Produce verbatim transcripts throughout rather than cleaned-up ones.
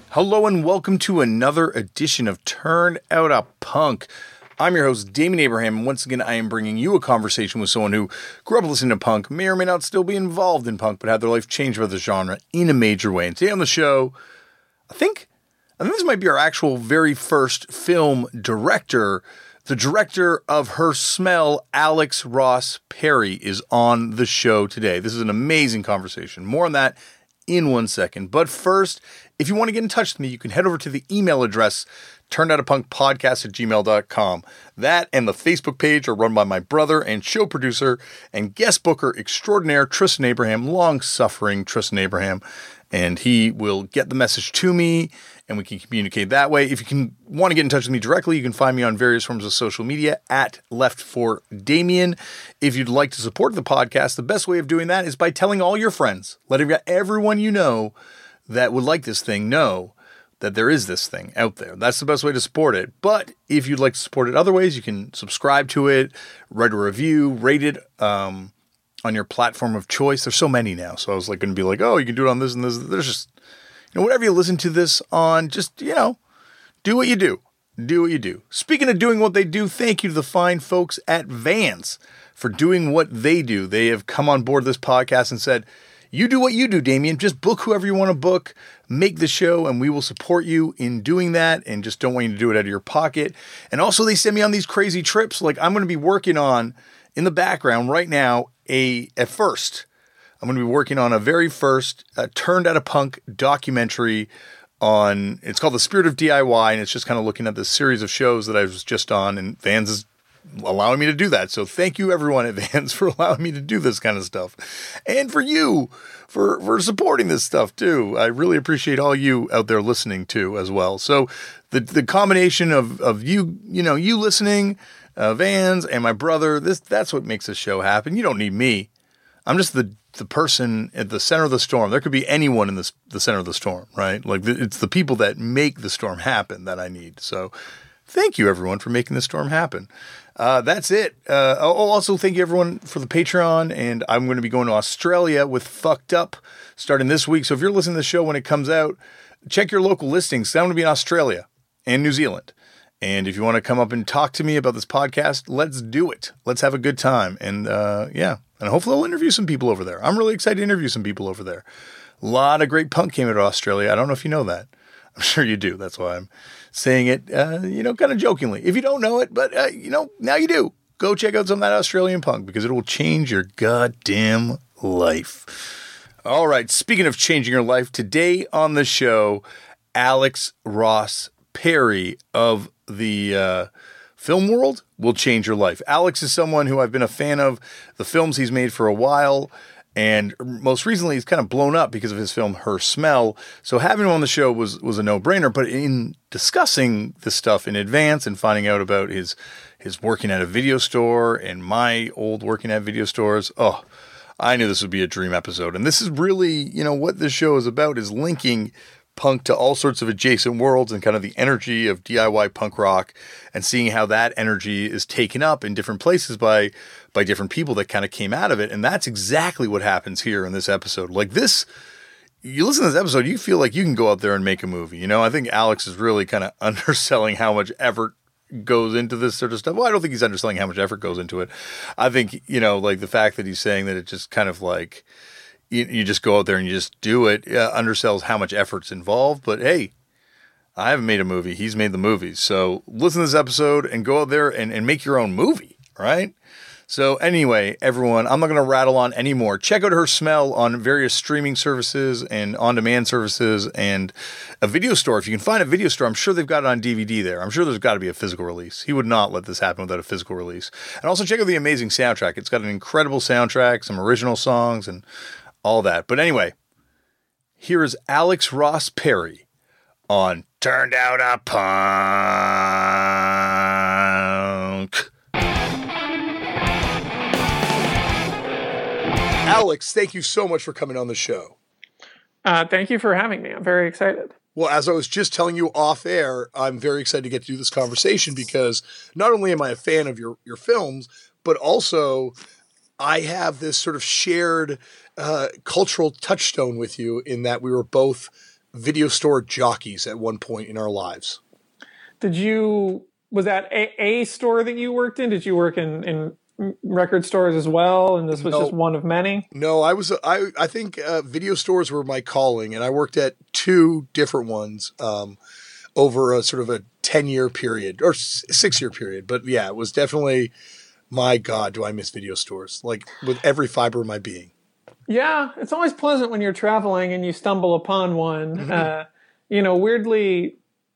Hello and welcome to another edition of Turn Out a Punk. I'm your host, Damien Abraham, and once again I am bringing you a conversation with someone who grew up listening to punk, may or may not still be involved in punk, but had their life changed by the genre in a major way. And today on the show, I think, I think this might be our actual very first film director. The director of Her Smell, Alex Ross Perry, is on the show today. This is an amazing conversation. More on that in one second. But first, if you want to get in touch with me, you can head over to the email address, turnedoutapunkpodcast at gmail dot com. That and the Facebook page are run by my brother and show producer and guest booker extraordinaire, Tristan Abraham, long-suffering Tristan Abraham. And he will get the message to me, and we can communicate that way. If you can want to get in touch with me directly, you can find me on various forms of social media at Left for Damien. If you'd like to support the podcast, the best way of doing that is by telling all your friends, letting everyone you know that would like this thing know that there is this thing out there. That's the best way to support it. But if you'd like to support it other ways, you can subscribe to it, write a review, rate it, um, on your platform of choice. There's so many now. So I was like going to be like, oh, you can do it on this and this. There's just, you know, whatever you listen to this on, just, you know, do what you do. Do what you do. Speaking of doing what they do, thank you to the fine folks at Vans for doing what they do. They have come on board this podcast and said, you do what you do, Damien. Just book whoever you want to book, make the show, and we will support you in doing that, and just don't want you to do it out of your pocket. And also they send me on these crazy trips. Like I'm going to be working on, in the background right now, a at first, I'm going to be working on a very first uh, Turned Out a Punk documentary on, it's called The Spirit of D I Y, and it's just kind of looking at this series of shows that I was just on, and Vans is allowing me to do that. So thank you everyone at Vans for allowing me to do this kind of stuff. And for you, for, for supporting this stuff too. I really appreciate all you out there listening too as well. So the the combination of, of you, you know, you listening, Uh, Vans and my brother, this that's what makes this show happen. You don't need me. I'm just the the person at the center of the storm. There could be anyone in this the center of the storm, right? Like the, it's the people that make the storm happen that I need. So thank you everyone for making the storm happen. Uh, that's it. Uh, I'll also thank you everyone for the Patreon, and I'm going to be going to Australia with Fucked Up starting this week. So if you're listening to the show when it comes out, check your local listings. I'm going to be in Australia and New Zealand. And if you want to come up and talk to me about this podcast, let's do it. Let's have a good time. And uh, yeah, and hopefully I'll interview some people over there. I'm really excited to interview some people over there. A lot of great punk came out of Australia. I don't know if you know that. I'm sure you do. That's why I'm saying it, uh, you know, kind of jokingly. If you don't know it, but, uh, you know, now you do. Go check out some of that Australian punk because it will change your goddamn life. All right. Speaking of changing your life, today on the show, Alex Ross Perry of the uh, film world will change your life. Alex is someone who I've been a fan of the films he's made for a while, and most recently he's kind of blown up because of his film Her Smell. So having him on the show was was a no-brainer. But in discussing this stuff in advance and finding out about his his working at a video store and my old working at video stores, oh, I knew this would be a dream episode. And this is really, you know, what this show is about, is linking punk to all sorts of adjacent worlds and kind of the energy of D I Y punk rock and seeing how that energy is taken up in different places by by different people that kind of came out of it. And that's exactly what happens here in this episode. Like this, you listen to this episode, you feel like you can go out there and make a movie. You know, I think Alex is really kind of underselling how much effort goes into this sort of stuff. Well, I don't think he's underselling how much effort goes into it. I think, you know, like the fact that he's saying that it just kind of like, You, you just go out there and you just do it, uh, undersells how much effort's involved. But hey, I haven't made a movie. He's made the movies. So listen to this episode and go out there and, and make your own movie, right? So anyway, everyone, I'm not going to rattle on anymore. Check out Her Smell on various streaming services and on-demand services and a video store. If you can find a video store, I'm sure they've got it on D V D there. I'm sure there's got to be a physical release. He would not let this happen without a physical release. And also check out the amazing soundtrack. It's got an incredible soundtrack, some original songs, and all that. But anyway, here is Alex Ross Perry on Turned Out a Punk. Alex, thank you so much for coming on the show. Uh, thank you for having me. I'm very excited. Well, as I was just telling you off air, I'm very excited to get to do this conversation because not only am I a fan of your, your films, but also I have this sort of shared uh, cultural touchstone with you in that we were both video store jockeys at one point in our lives. Did you, was that a, a store that you worked in? Did you work in, in record stores as well? And this was No. just one of many? No, I was, I, I think uh, video stores were my calling, and I worked at two different ones um, over a sort of a ten year period or six year period. But yeah, it was definitely, my God, do I miss video stores, like with every fiber of my being. Yeah, it's always pleasant when you're traveling and you stumble upon one. Mm-hmm. Uh, you know, weirdly,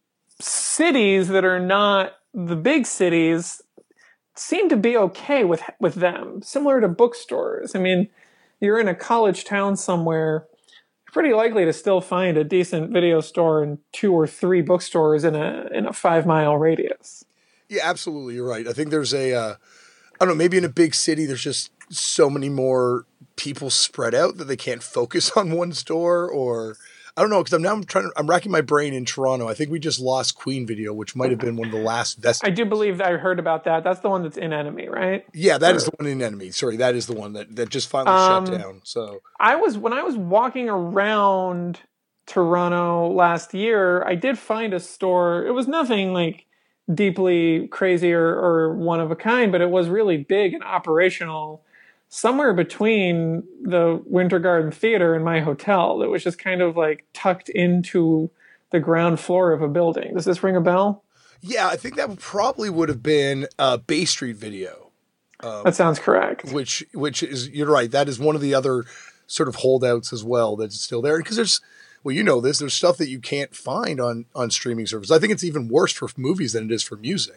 cities that are not the big cities seem to be okay with with them, similar to bookstores. I mean, you're in a college town somewhere, you're pretty likely to still find a decent video store and two or three bookstores in a in a five mile radius. Yeah, absolutely. You're right. I think there's a, uh, I don't know, maybe in a big city, there's just so many more people spread out that they can't focus on one store, or I don't know. Because I'm now I'm trying to, I'm racking my brain in Toronto. I think we just lost Queen Video, which might have been one of the last vestiges. I do believe that I heard about that. That's the one that's in Enemy, right? Yeah, that or, is the one in Enemy. Sorry, that is the one that, that just finally um, shut down. So I was when I was walking around Toronto last year, I did find a store. It was nothing like deeply crazy or, or one of a kind, but it was really big and operational, somewhere between the Winter Garden Theater and my hotel, that was just kind of like tucked into the ground floor of a building. Does this ring a bell? Yeah, I think that probably would have been uh, Bay Street Video. Um, that sounds correct. Which, which is, you're right, that is one of the other sort of holdouts as well that's still there. Because there's, well, you know this, there's stuff that you can't find on, on streaming services. I think it's even worse for movies than it is for music.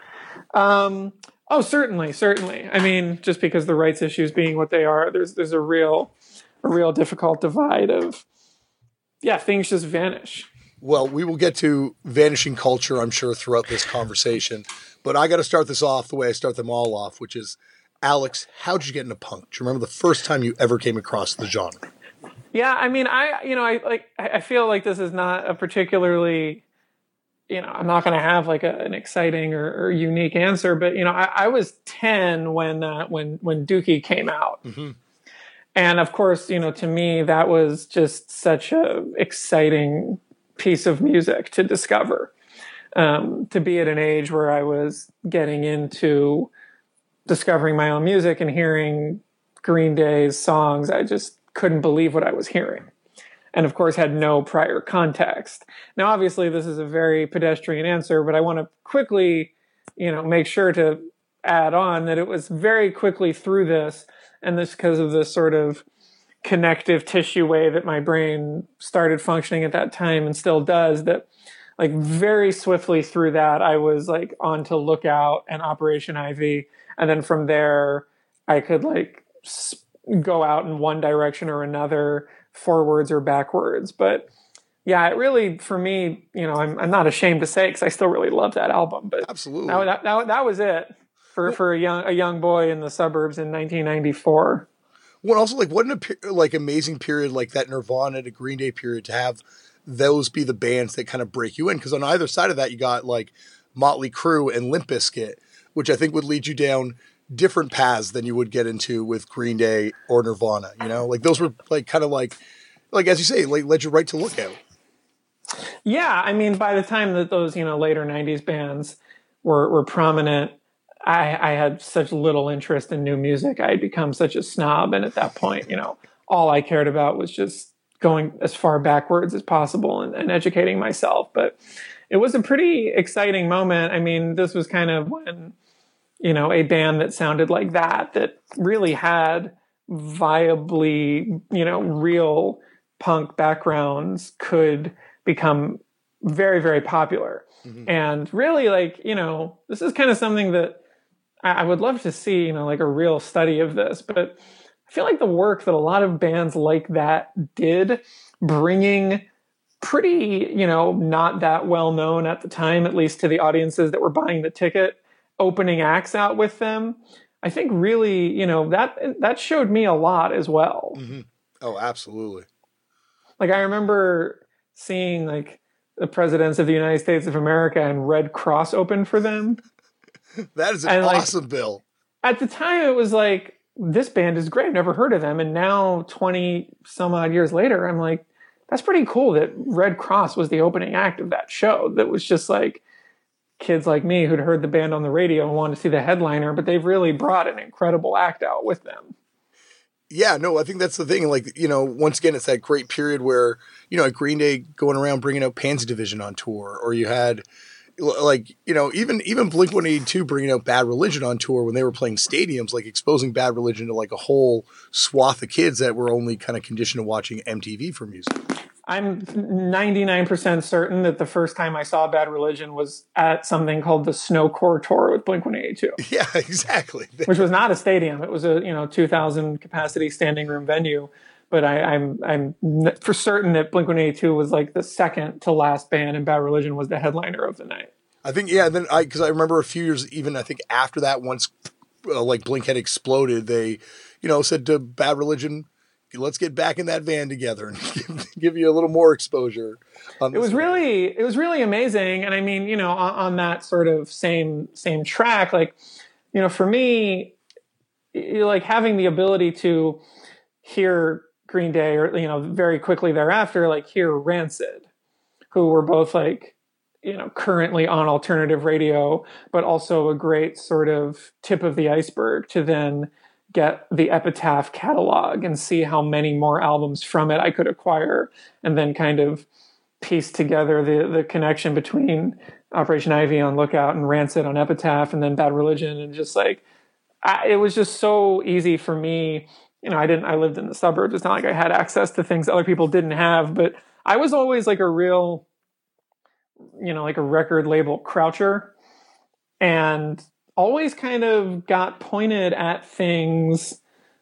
Um... Oh, certainly, certainly. I mean, just because the rights issues being what they are, there's there's a real, a real difficult divide of, yeah, things just vanish. Well, we will get to vanishing culture, I'm sure, throughout this conversation. But I got to start this off the way I start them all off, which is, Alex, how did you get into punk? Do you remember the first time you ever came across the genre? Yeah, I mean, I you know, I like I feel like this is not a particularly, you know, I'm not going to have like a, an exciting or, or unique answer, but you know, I, I was ten when uh, when when Dookie came out, mm-hmm. and of course, you know, to me that was just such a exciting piece of music to discover. Um, to be at an age where I was getting into discovering my own music and hearing Green Day's songs, I just couldn't believe what I was hearing. And of course had no prior context. Now, obviously this is a very pedestrian answer, but I want to quickly, you know, make sure to add on that it was very quickly through this, and this because of the sort of connective tissue way that my brain started functioning at that time and still does, that like very swiftly through that, I was like on to Lookout and Operation Ivy. And then from there, I could like go out in one direction or another, forwards or backwards. But yeah, it really, for me, you know, I'm I'm not ashamed to say, because I still really love that album. But absolutely, that, that, that was it for, for a young a young boy in the suburbs in nineteen ninety-four. Well, also like what an like amazing period, like that Nirvana to Green Day period, to have those be the bands that kind of break you in. Because on either side of that, you got like Motley Crue and Limp Bizkit, which I think would lead you down different paths than you would get into with Green Day or Nirvana. You know, like those were like kind of like, like as you say, like led you right to Lookout. Yeah, I mean, by the time that those, you know, later nineties bands were were prominent, I, I had such little interest in new music. I had become such a snob, and at that point, you know, all I cared about was just going as far backwards as possible and, and educating myself. But it was a pretty exciting moment. I mean, this was kind of when, you know, a band that sounded like that, that really had viably, you know, real punk backgrounds, could become very, very popular. Mm-hmm. And really, like, you know, this is kind of something that I, I would love to see, you know, like a real study of this. But I feel like the work that a lot of bands like that did, bringing pretty, you know, not that well known at the time, at least to the audiences that were buying the ticket, opening acts out with them, I think really, you know, that that showed me a lot as well. Mm-hmm. Oh, absolutely. Like I remember seeing like the presidents of the United States of America and Red Cross open for them. That is an and, awesome like, bill. At the time it was like, this band is great. I've never heard of them. And now twenty some odd years later, I'm like, that's pretty cool that Red Cross was the opening act of that show. That was just like kids like me who'd heard the band on the radio and wanted to see the headliner, but they've really brought an incredible act out with them. Yeah, no, I think that's the thing. Like, you know, once again, it's that great period where, you know, at Green Day going around bringing out Pansy Division on tour, or you had like, you know, even, even Blink one eighty-two bringing out Bad Religion on tour when they were playing stadiums, like exposing Bad Religion to like a whole swath of kids that were only kind of conditioned to watching M T V for music. I'm ninety-nine percent certain that the first time I saw Bad Religion was at something called the Snow Core Tour with Blink one eighty-two. Yeah, exactly. Which was not a stadium. It was a, you know, two thousand capacity standing room venue. But I, I'm I'm for certain that Blink one eighty-two was like the second to last band, and Bad Religion was the headliner of the night. I think, yeah. Then I, because I remember a few years, even I think after that, once uh, like Blink had exploded, they, you know, said to Bad Religion, let's get back in that van together and give, give you a little more exposure. It was really, it was really amazing. And I mean, you know, on, on that sort of same, same track, like, you know, for me, like having the ability to hear Green Day or, you know, very quickly thereafter, like hear Rancid, who were both like, you know, currently on alternative radio, but also a great sort of tip of the iceberg to then get the Epitaph catalog and see how many more albums from it I could acquire, and then kind of piece together the the connection between Operation Ivy on Lookout and Rancid on Epitaph, and then Bad Religion, and just like I, it was just so easy for me. You know, I didn't. I lived in the suburbs. It's not like I had access to things other people didn't have, but I was always like a real, you know, like a record label croucher, and always kind of got pointed at things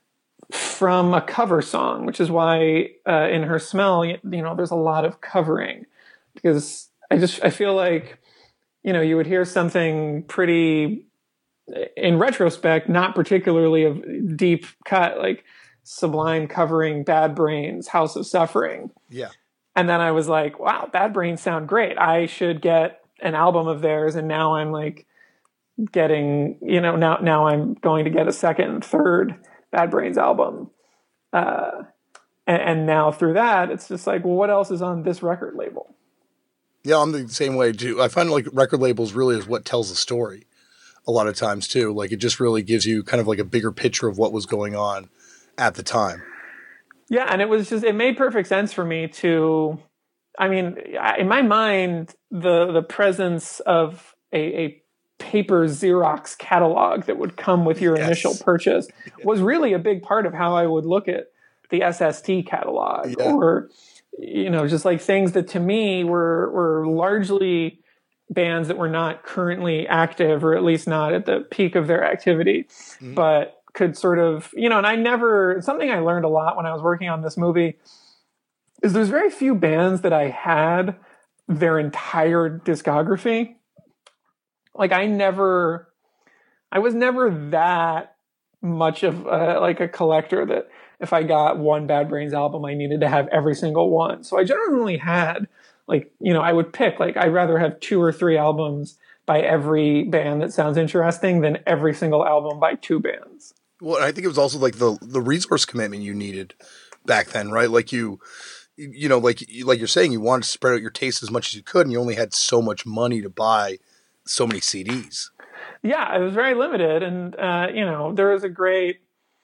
from a cover song, which is why uh, in Her Smell, you know, there's a lot of covering, because I just, I feel like, you know, you would hear something pretty, in retrospect, not particularly of deep cut, like Sublime covering Bad Brains, House of Suffering. Yeah. And then I was like, wow, Bad Brains sound great. I should get an album of theirs. And now I'm like, getting, you know, now now I'm going to get a second and third Bad Brains album. Uh, and, and now through that, it's just like, well, what else is on this record label? Yeah, I'm the same way too. I find like record labels really is what tells the story a lot of times too. Like it just really gives you kind of like a bigger picture of what was going on at the time. Yeah, and it was just, it made perfect sense for me to, I mean, in my mind, the the presence of a, a paper Xerox catalog that would come with your yes. initial purchase was really a big part of how I would look at the S S T catalog, yeah. or, you know, just like things that to me were, were largely bands that were not currently active, or at least not at the peak of their activity, mm-hmm. but could sort of, you know, and I never, something I learned a lot when I was working on this movie is there's very few bands that I had their entire discography. Like I never, I was never that much of a, like a collector that if I got one Bad Brains album, I needed to have every single one. So I generally had like, you know, I would pick, like, I'd rather have two or three albums by every band that sounds interesting than every single album by two bands. Well, I think it was also like the, the resource commitment you needed back then, right? Like you, you know, like, like you're saying, you wanted to spread out your taste as much as you could, and you only had so much money to buy so many C Ds. Yeah, it was very limited. And, uh, you know, there was a great,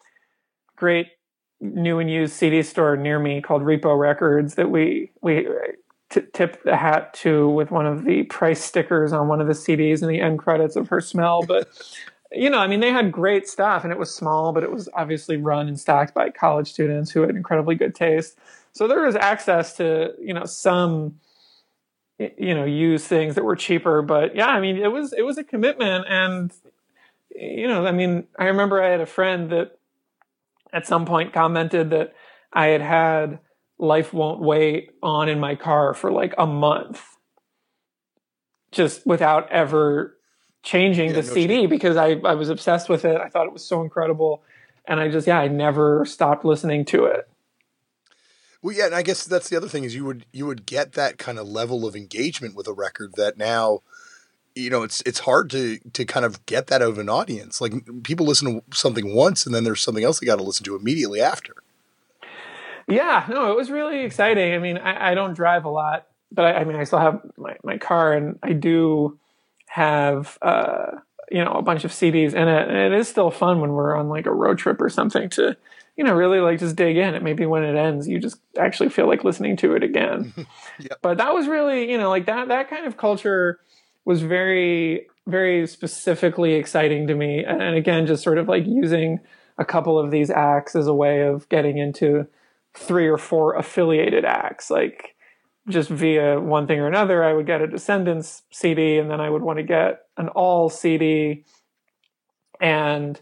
great new and used C D store near me called Repo Records that we, we t- tipped the hat to with one of the price stickers on one of the C Ds in the end credits of Her Smell. But, you know, I mean, they had great stuff, and it was small, but it was obviously run and stacked by college students who had incredibly good taste. So there was access to, you know, some, you know, use things that were cheaper, but yeah, I mean, it was, it was a commitment. And, you know, I mean, I remember I had a friend that at some point commented that I had had Life Won't Wait on in my car for like a month, just without ever changing yeah, the no C D change. Because I, I was obsessed with it. I thought it was so incredible. And I just, yeah, I never stopped listening to it. Well, yeah, and I guess that's the other thing is you would you would get that kind of level of engagement with a record that now, you know, it's it's hard to to kind of get that out of an audience. Like people listen to something once, and then there's something else they got to listen to immediately after. Yeah, no, it was really exciting. I mean, I, I don't drive a lot, but I, I mean, I still have my, my car, and I do have, uh, you know, a bunch of C Ds in it. And it is still fun when we're on like a road trip or something to, you know, really like just dig in. It maybe when it ends, you just actually feel like listening to it again. Yep. But that was really, you know, like that, that kind of culture was very, very specifically exciting to me. And, and again, just sort of like using a couple of these acts as a way of getting into three or four affiliated acts, like just via one thing or another. I would get a Descendants C D, and then I would want to get an All C D. And,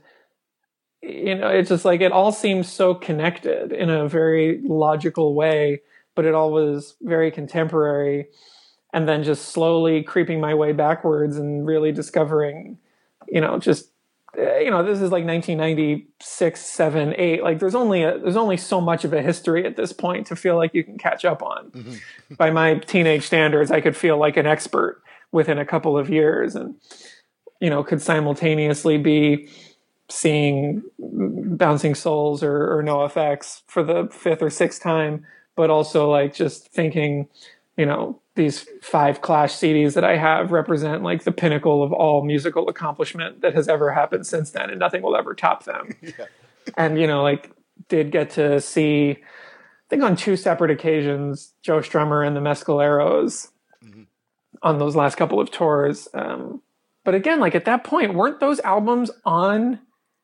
you know, it's just like, it all seems so connected in a very logical way, but it all was very contemporary. And then just slowly creeping my way backwards and really discovering, you know, just, you know, this is like nineteen ninety-six, seven, eight. Like there's only a, there's only so much of a history at this point to feel like you can catch up on. Mm-hmm. By my teenage standards, I could feel like an expert within a couple of years, and you know, could simultaneously be seeing Bouncing Souls or, or NoFX for the fifth or sixth time, but also like just thinking, you know, these five Clash C Ds that I have represent like the pinnacle of all musical accomplishment that has ever happened since then, and nothing will ever top them. Yeah. And, you know, like did get to see, I think on two separate occasions, Joe Strummer and the Mescaleros mm-hmm. on those last couple of tours. Um, but again, like at that point, weren't those albums on,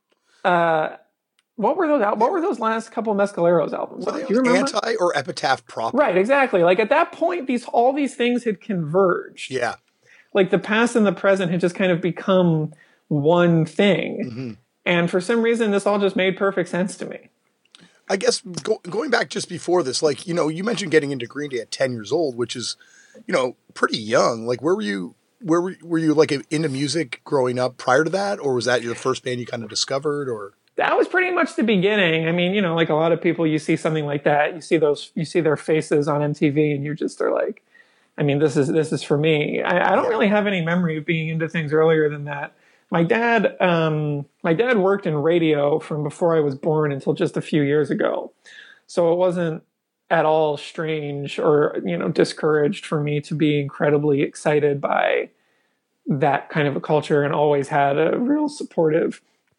uh, What were those? What were those last couple of Mescaleros albums? Were Do they you remember? Anti or Epitaph proper? Right, exactly. Like at that point, these all these things had converged. Yeah, like the past and the present had just kind of become one thing, mm-hmm. and for some reason, this all just made perfect sense to me. I guess go, going back just before this, like you know, you mentioned getting into Green Day at ten years old, which is, you know, pretty young. Like, where were you? Where were, were you like into music growing up prior to that, or was that your first band you kind of discovered, or? That was pretty much the beginning. I mean, you know, like a lot of people, you see something like that, you see those, you see their faces on M T V, and you're just, they're like, I mean, this is this is for me. I, I don't really have any memory of being into things earlier than that. My dad, um, my dad worked in radio from before I was born until just a few years ago, so it wasn't at all strange or, you know, discouraged for me to be incredibly excited by that kind of a culture, and always had a real supportive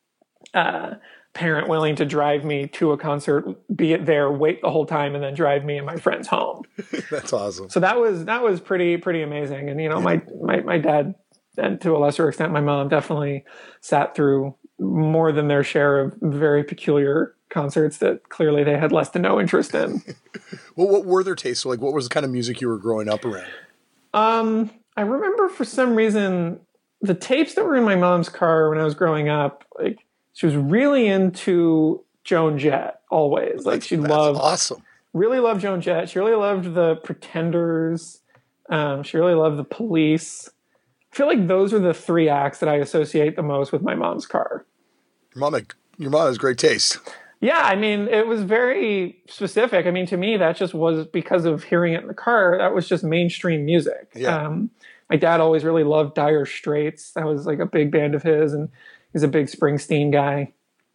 Uh, parent willing to drive me to a concert, be it there, wait the whole time, and then drive me and my friends home. That's awesome. So that was that was pretty pretty amazing. And you know, my my my dad, and to a lesser extent my mom, definitely sat through more than their share of very peculiar concerts that clearly they had less to no interest in. Well, what were their tastes? So, like, what was the kind of music you were growing up around? Um, I remember for some reason the tapes that were in my mom's car when I was growing up, like. She was really into Joan Jett always. Like she That's loved, awesome. Really loved Joan Jett. She really loved the Pretenders. Um, she really loved the Police. I feel like those are the three acts that I associate the most with my mom's car. Your mom, had, your mom has great taste. Yeah, I mean, it was very specific. I mean, to me, that just was because of hearing it in the car. That was just mainstream music. Yeah. Um, my dad always really loved Dire Straits. That was like a big band of his, and he's a big Springsteen guy.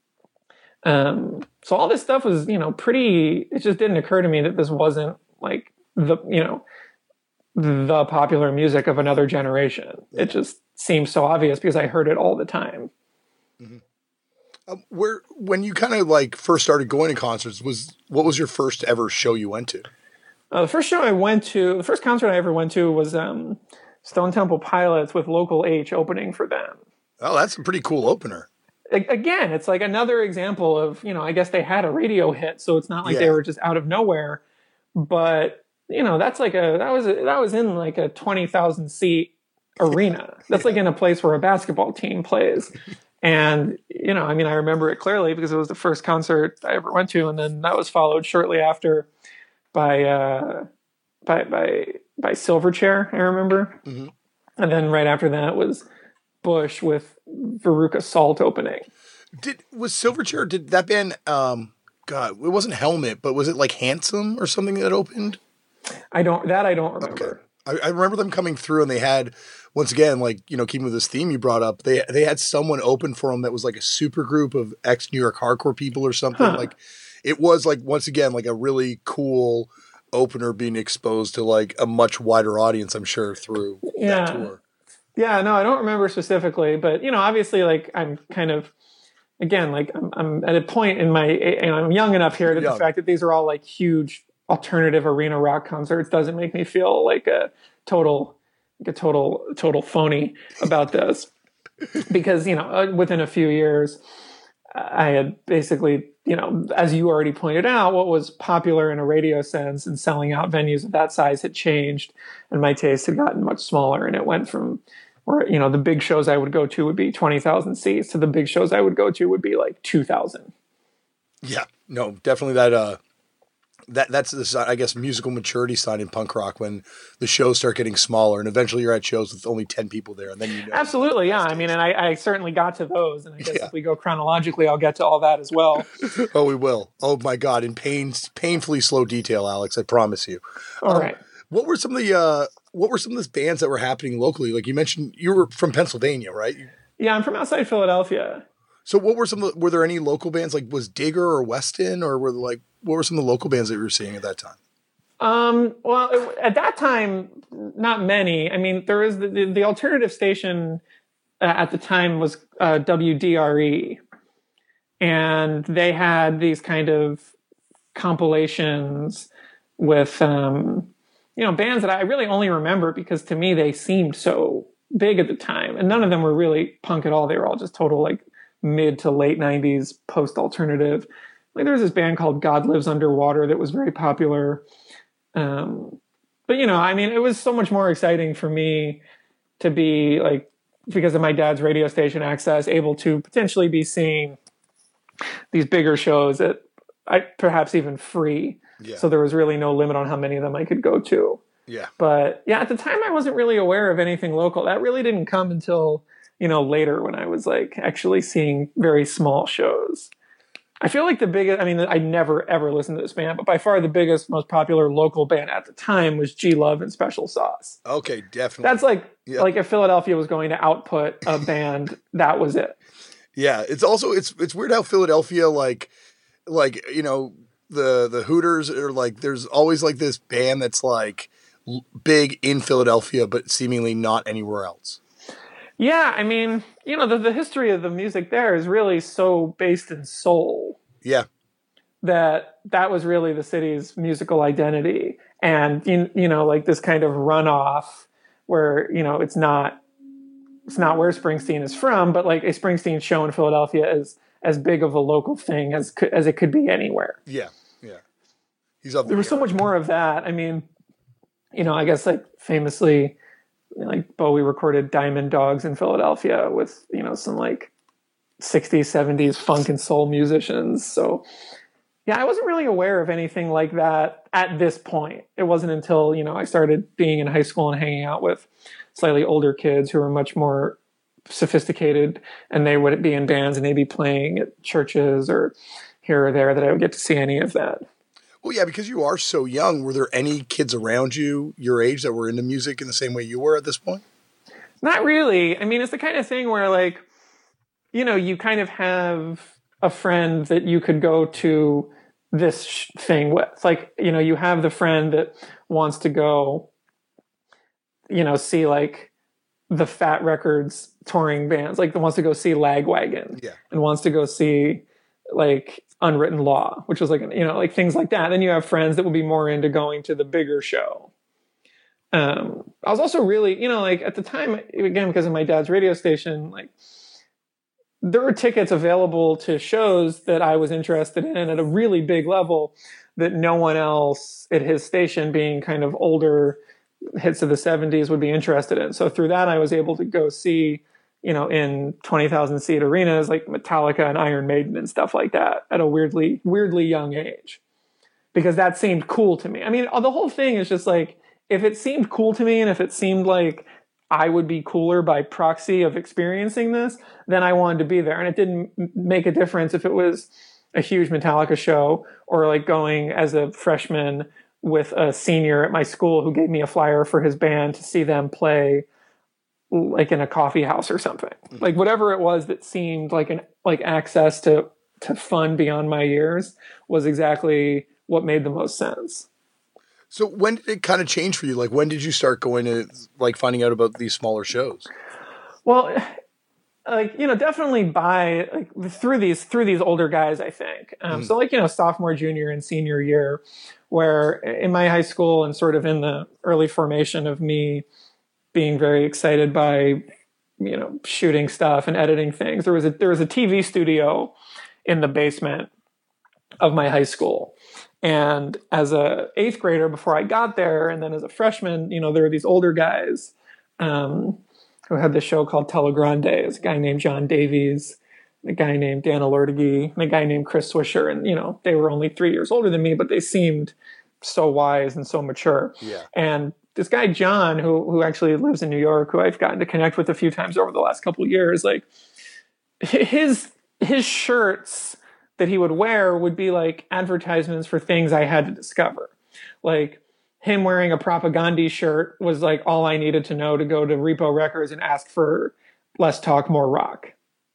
Um, so all this stuff was, you know, pretty, it just didn't occur to me that this wasn't like the, you know, the popular music of another generation. Yeah. It just seemed so obvious because I heard it all the time. Mm-hmm. Um, where, when you kind of like first started going to concerts, was, what was your first ever show you went to? Uh, the first show I went to, the first concert I ever went to was um, Stone Temple Pilots with Local H opening for them. Oh, that's a pretty cool opener. Again, it's like another example of, you know, I guess they had a radio hit, so it's not like yeah. they were just out of nowhere. But, you know, that's like a, that was, a, that was in like a twenty thousand seat arena. That's yeah. like in a place where a basketball team plays. And, you know, I mean, I remember it clearly because it was the first concert I ever went to. And then that was followed shortly after by, uh, by, by, by Silverchair, I remember. Mm-hmm. And then right after that was Bush with Veruca Salt opening. Did was Silverchair? Did that band? Um, God, it wasn't Helmet, but was it like Handsome or something that opened? I don't. That I don't remember. Okay. I, I remember them coming through, and they had once again, like you know, keeping with this theme you brought up. They they had someone open for them that was like a super group of ex New York hardcore people or something. Huh. Like it was like, once again, like a really cool opener being exposed to like a much wider audience, I'm sure, through yeah. that tour. Yeah, no, I don't remember specifically, but you know, obviously, like I'm kind of, again, like I'm, I'm at a point in my, you know, I'm young enough here that Young. the fact that these are all like huge alternative arena rock concerts doesn't make me feel like a total, like a total, total phony about this, because you know, within a few years, I had basically, you know, as you already pointed out, what was popular in a radio sense and selling out venues of that size had changed, and my taste had gotten much smaller, and it went from where, you know, the big shows I would go to would be twenty thousand seats to the big shows I would go to would be like two thousand. Yeah, no, definitely that, uh, that that's this, I guess, musical maturity sign in punk rock when the shows start getting smaller and eventually you're at shows with only ten people there. And then, you know, absolutely. Yeah. I mean, and I, I certainly got to those, and I guess Yeah. if we go chronologically, I'll get to all that as well. Oh, we will. Oh my God. In pain, painfully slow detail, Alex, I promise you. All Um, right. What were some of the, uh, what were some of the bands that were happening locally? Like you mentioned, you were from Pennsylvania, right? Yeah. I'm from outside Philadelphia. So what were some of the, were there any local bands, like was Digger or Weston, or were there like, what were some of the local bands that you were seeing at that time? Um, well, it- at that time, not many. I mean, there was the, the, the alternative station uh, at the time was uh, W D R E, and they had these kind of compilations with, um, you know, bands that I really only remember because to me they seemed so big at the time, and none of them were really punk at all. They were all just total like mid to late nineties post alternative. Like there was this band called God Lives Underwater that was very popular. Um, but you know, I mean, it was so much more exciting for me to be like, because of my dad's radio station access, able to potentially be seeing these bigger shows that I perhaps even free. Yeah. So there was really no limit on how many of them I could go to. Yeah. But yeah, at the time I wasn't really aware of anything local. That really didn't come until, you know, later when I was like actually seeing very small shows. I feel like the biggest, I mean, I never ever listened to this band, but by far the biggest, most popular local band at the time was G Love and Special Sauce. Okay, definitely. That's like, Yeah. like if Philadelphia was going to output a band, that was it. Yeah, it's also it's it's weird how Philadelphia, like like you know, the the Hooters are like, there's always like this band that's like l- big in Philadelphia but seemingly not anywhere else. Yeah, I mean, you know, the, the history of the music there is really so based in soul Yeah. that that was really the city's musical identity. And, you, you know, like this kind of runoff where, you know, it's not, it's not where Springsteen is from, but like a Springsteen show in Philadelphia is as big of a local thing as could, as it could be anywhere. Yeah. Yeah. He's up There was so much more of that. I mean, you know, I guess like famously, like Bowie recorded Diamond Dogs in Philadelphia with, you know, some like sixties, seventies funk and soul musicians. So yeah, I wasn't really aware of anything like that at this point. It wasn't until, you know, I started being in high school and hanging out with slightly older kids who were much more sophisticated, and they would be in bands and they'd be playing at churches or here or there, that I would get to see any of that. Well, yeah, because you are so young. Were there any kids around you your age that were into music in the same way you were at this point? Not really. I mean, it's the kind of thing where, like, you know, you kind of have a friend that you could go to this sh- thing with. Like, you know, you have the friend that wants to go, you know, see like the Fat Records touring bands, like that wants to go see Lagwagon, Yeah. and wants to go see like Unwritten Law, which was like, you know, like things like that. Then you have friends that will be more into going to the bigger show. Um, I was also really, you know, like at the time, again, because of my dad's radio station, like there were tickets available to shows that I was interested in at a really big level that no one else at his station, being kind of older hits of the seventies, would be interested in. So through that, I was able to go see, you know, in twenty thousand seat arenas like Metallica and Iron Maiden and stuff like that at a weirdly, weirdly young age, because that seemed cool to me. I mean, the whole thing is just like, if it seemed cool to me and if it seemed like I would be cooler by proxy of experiencing this, then I wanted to be there. And it didn't make a difference if it was a huge Metallica show or like going as a freshman with a senior at my school who gave me a flyer for his band to see them play like in a coffee house or something. Like whatever it was that seemed like an like access to to fun beyond my years was exactly what made the most sense. So when did it kind of change for you? Like, when did you start going to, like, finding out about these smaller shows? Well, like, you know, definitely by, like, through these, through these older guys, I think. Um, mm. So, like, you know, sophomore, junior, and senior year, where in my high school and sort of in the early formation of me being very excited by, you know, shooting stuff and editing things, there was a, there was a T V studio in the basement of my high school. And as a eighth grader before I got there, and then as a freshman, you know, there were these older guys um, who had this show called Telegrande. There's a guy named John Davies, a guy named Dan Alertigi, and a guy named Chris Swisher. And, you know, they were only three years older than me, but they seemed so wise and so mature. Yeah. And this guy, John, who who actually lives in New York, who I've gotten to connect with a few times over the last couple of years, like his his shirts that he would wear would be like advertisements for things I had to discover. Like him wearing a Propagandhi shirt was like all I needed to know to go to Repo Records and ask for Less Talk, More Rock.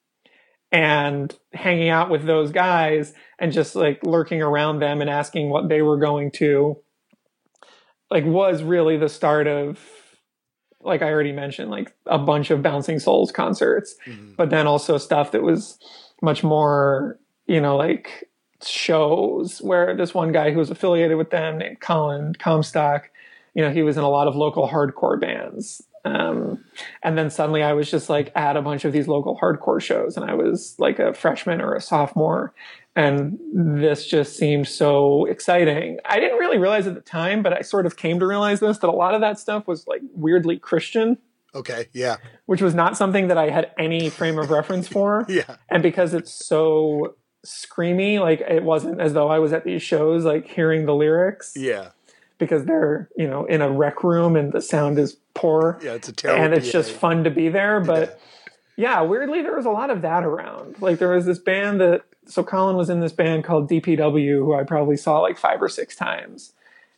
And hanging out with those guys and just like lurking around them and asking what they were going to, like, was really the start of, like I already mentioned, like a bunch of Bouncing Souls concerts, mm-hmm. but then also stuff that was much more, you know, like shows where this one guy who was affiliated with them named Colin Comstock, you know, he was in a lot of local hardcore bands. Um, and then suddenly I was just like at a bunch of these local hardcore shows, and I was like a freshman or a sophomore. And this just seemed so exciting. I didn't really realize at the time, but I sort of came to realize this, that a lot of that stuff was like weirdly Christian. Okay, yeah. Which was not something that I had any frame of reference for. Yeah. And because it's so screamy, like it wasn't as though I was at these shows like hearing the lyrics. Yeah. Because they're, you know, in a rec room and the sound is poor. Yeah, it's a terrible. And it's yeah. just fun to be there. But yeah. yeah, weirdly, there was a lot of that around. Like there was this band that, so Colin was in this band called D P W, who I probably saw like five or six times.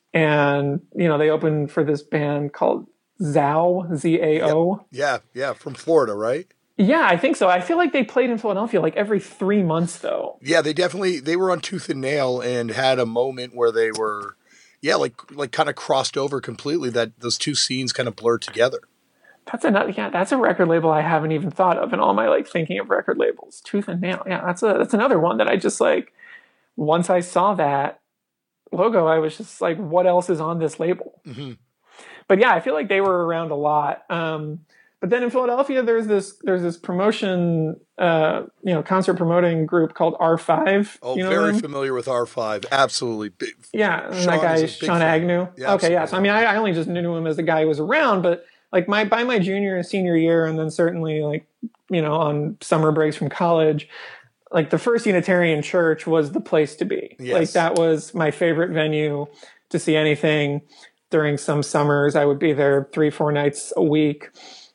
And, you know, they opened for this band called Zao, Z A O. Yeah, yeah, from Florida, right? Yeah, I think so. I feel like they played in Philadelphia like every three months, though. Yeah, they definitely, they were on Tooth and Nail and had a moment where they were, yeah, like like kind of crossed over completely, that those two scenes kind of blurred together. That's another, yeah, that's a record label I haven't even thought of in all my like thinking of record labels. Tooth and Nail. Yeah, that's a that's another one that I just like, once I saw that logo, I was just like, what else is on this label? Mm-hmm. But yeah, I feel like they were around a lot. Um, but then in Philadelphia, there's this there's this promotion, uh, you know, concert promoting group called R five. Oh, you know very them? familiar with R five. Absolutely. Big, yeah, and that guy, Sean fan. Agnew. Yeah, okay, yeah. So I mean, I, I only just knew him as the guy who was around, but like my by my junior and senior year, and then certainly like, you know, on summer breaks from college, like the First Unitarian Church was the place to be. Yes. Like that was my favorite venue to see anything. During some summers, I would be there three, four nights a week,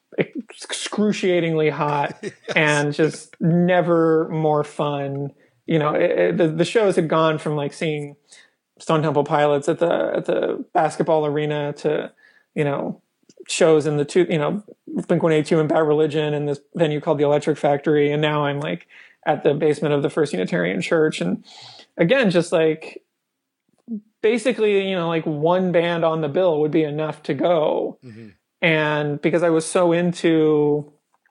excruciatingly hot, yes. and just never more fun. You know, it, it, the the shows had gone from like seeing Stone Temple Pilots at the at the basketball arena to, you know, shows in the two, you know, Blink one eighty-two and Bad Religion and this venue called the Electric Factory, and now I'm like at the basement of the First Unitarian Church, and again, just like. Basically, you know, like one band on the bill would be enough to go. Mm-hmm. And because I was so into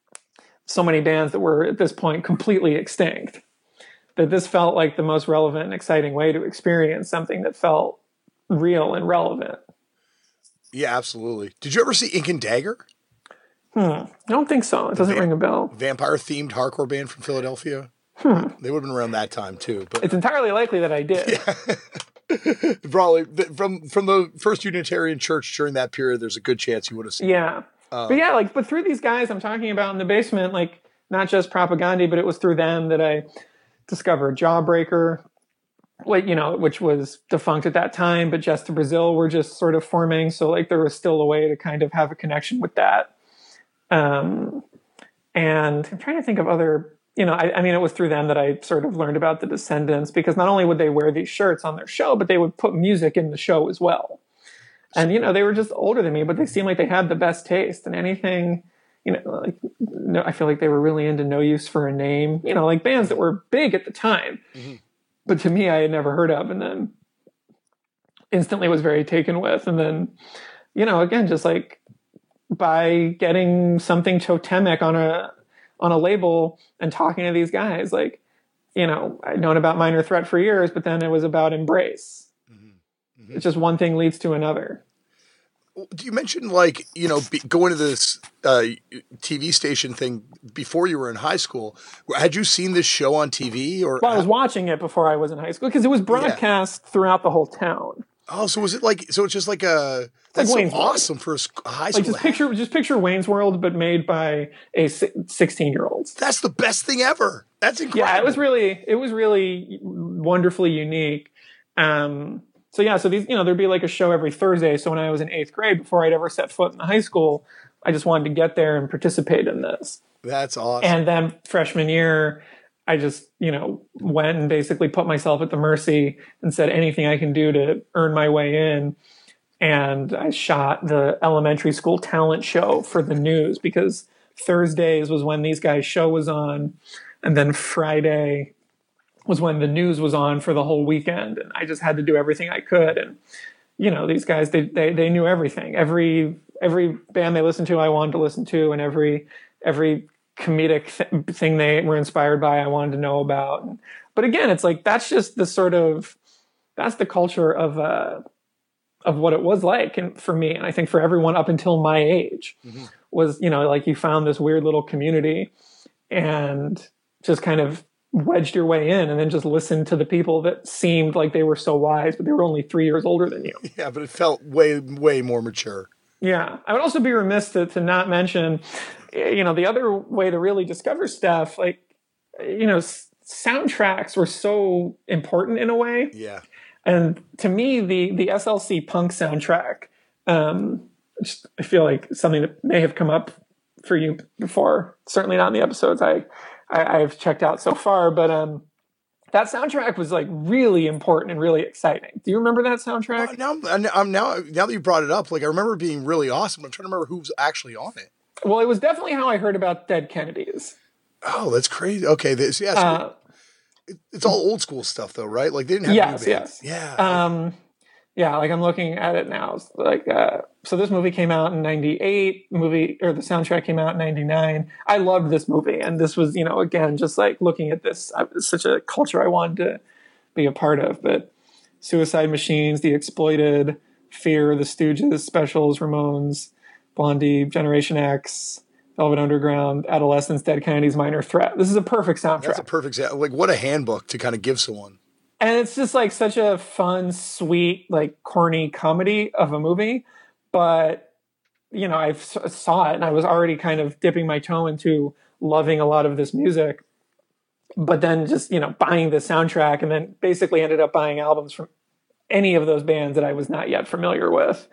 so many bands that were at this point completely extinct, that this felt like the most relevant and exciting way to experience something that felt real and relevant. Yeah, absolutely. Did you ever see Ink and Dagger? Hmm. I don't think so. It doesn't Va- ring a bell. Vampire-themed hardcore band from Philadelphia. Hmm. They would have been around that time, too. But it's entirely likely that I did. Yeah. Probably from from the First Unitarian Church during that period, there's a good chance you would have seen. Yeah, um, but yeah, like but through these guys I'm talking about in the basement, like not just Propagandhi, but it was through them that I discovered Jawbreaker, like you know, which was defunct at that time, but Just to Brazil were just sort of forming, so like there was still a way to kind of have a connection with that. Um, and I'm trying to think of other. You know, I, I mean, it was through them that I sort of learned about the Descendants, because not only would they wear these shirts on their show, but they would put music in the show as well. And, you know, they were just older than me, but they seemed like they had the best taste, and anything, you know, like no, I feel like they were really into No Use for a Name, you know, like bands that were big at the time, mm-hmm. but to me, I had never heard of, and then instantly was very taken with. And then, you know, again, just like by getting something totemic on a, on a label and talking to these guys, like, you know, I'd known about Minor Threat for years, but then it was about Embrace. Mm-hmm. Mm-hmm. It's just one thing leads to another. You mentioned, like, you know, be, going to this uh, T V station thing before you were in high school. Had you seen this show on T V? Or well, I was watching it before I was in high school because it was broadcast yeah. throughout the whole town. Oh, so was it like? So it's just like a that's like so awesome for a high school. Like just picture, just picture Wayne's World, but made by a sixteen-year-old. That's the best thing ever. That's incredible. Yeah, it was really, it was really wonderfully unique. Um, So yeah, so these, you know, there'd be like a show every Thursday. So when I was in eighth grade, before I'd ever set foot in the high school, I just wanted to get there and participate in this. That's awesome. And then freshman year, I just, you know, went and basically put myself at the mercy and said anything I can do to earn my way in. And I shot the elementary school talent show for the news because Thursdays was when these guys' show was on. And then Friday was when the news was on for the whole weekend. And I just had to do everything I could. And, you know, these guys, they, they, they knew everything. Every, every band they listened to, I wanted to listen to. And every, every comedic th- thing they were inspired by, I wanted to know about. And, but again, it's like, that's just the sort of, that's the culture of, uh, of what it was like. And for me, and I think for everyone up until my age mm-hmm. was, you know, like you found this weird little community and just kind of wedged your way in and then just listened to the people that seemed like they were so wise, but they were only three years older than you. Yeah, but it felt way, way more mature. Yeah. I would also be remiss to, to not mention, you know, the other way to really discover stuff, like, you know, s- soundtracks were so important in a way. Yeah. And to me, the, the S L C punk soundtrack, um, just, I feel like something that may have come up for you before, certainly not in the episodes I, I, I've checked out so far, but um, that soundtrack was like really important and really exciting. Do you remember that soundtrack? Well, now, I'm now now that you brought it up, like I remember it being really awesome. I'm trying to remember who's actually on it. Well, it was definitely how I heard about Dead Kennedys. Oh, that's crazy. Okay, this yeah, uh, it, it's all old school stuff though, right? Like they didn't have yes, new bands. yes, yeah, um, yeah. Like I'm looking at it now. It's like uh, so, this movie came out in ninety-eight. Movie or the soundtrack came out in ninety-nine. I loved this movie, and this was, you know, again, just like looking at this, it's such a culture I wanted to be a part of. But Suicide Machines, The Exploited, Fear, The Stooges, Specials, Ramones, Blondie, Generation X, Velvet Underground, Adolescence, Dead Kennedys, Minor Threat. This is a perfect soundtrack. That's a perfect sound. Like what a handbook to kind of give someone. And it's just like such a fun, sweet, like corny comedy of a movie. But, you know, I saw it and I was already kind of dipping my toe into loving a lot of this music. But then just, you know, buying the soundtrack and then basically ended up buying albums from any of those bands that I was not yet familiar with.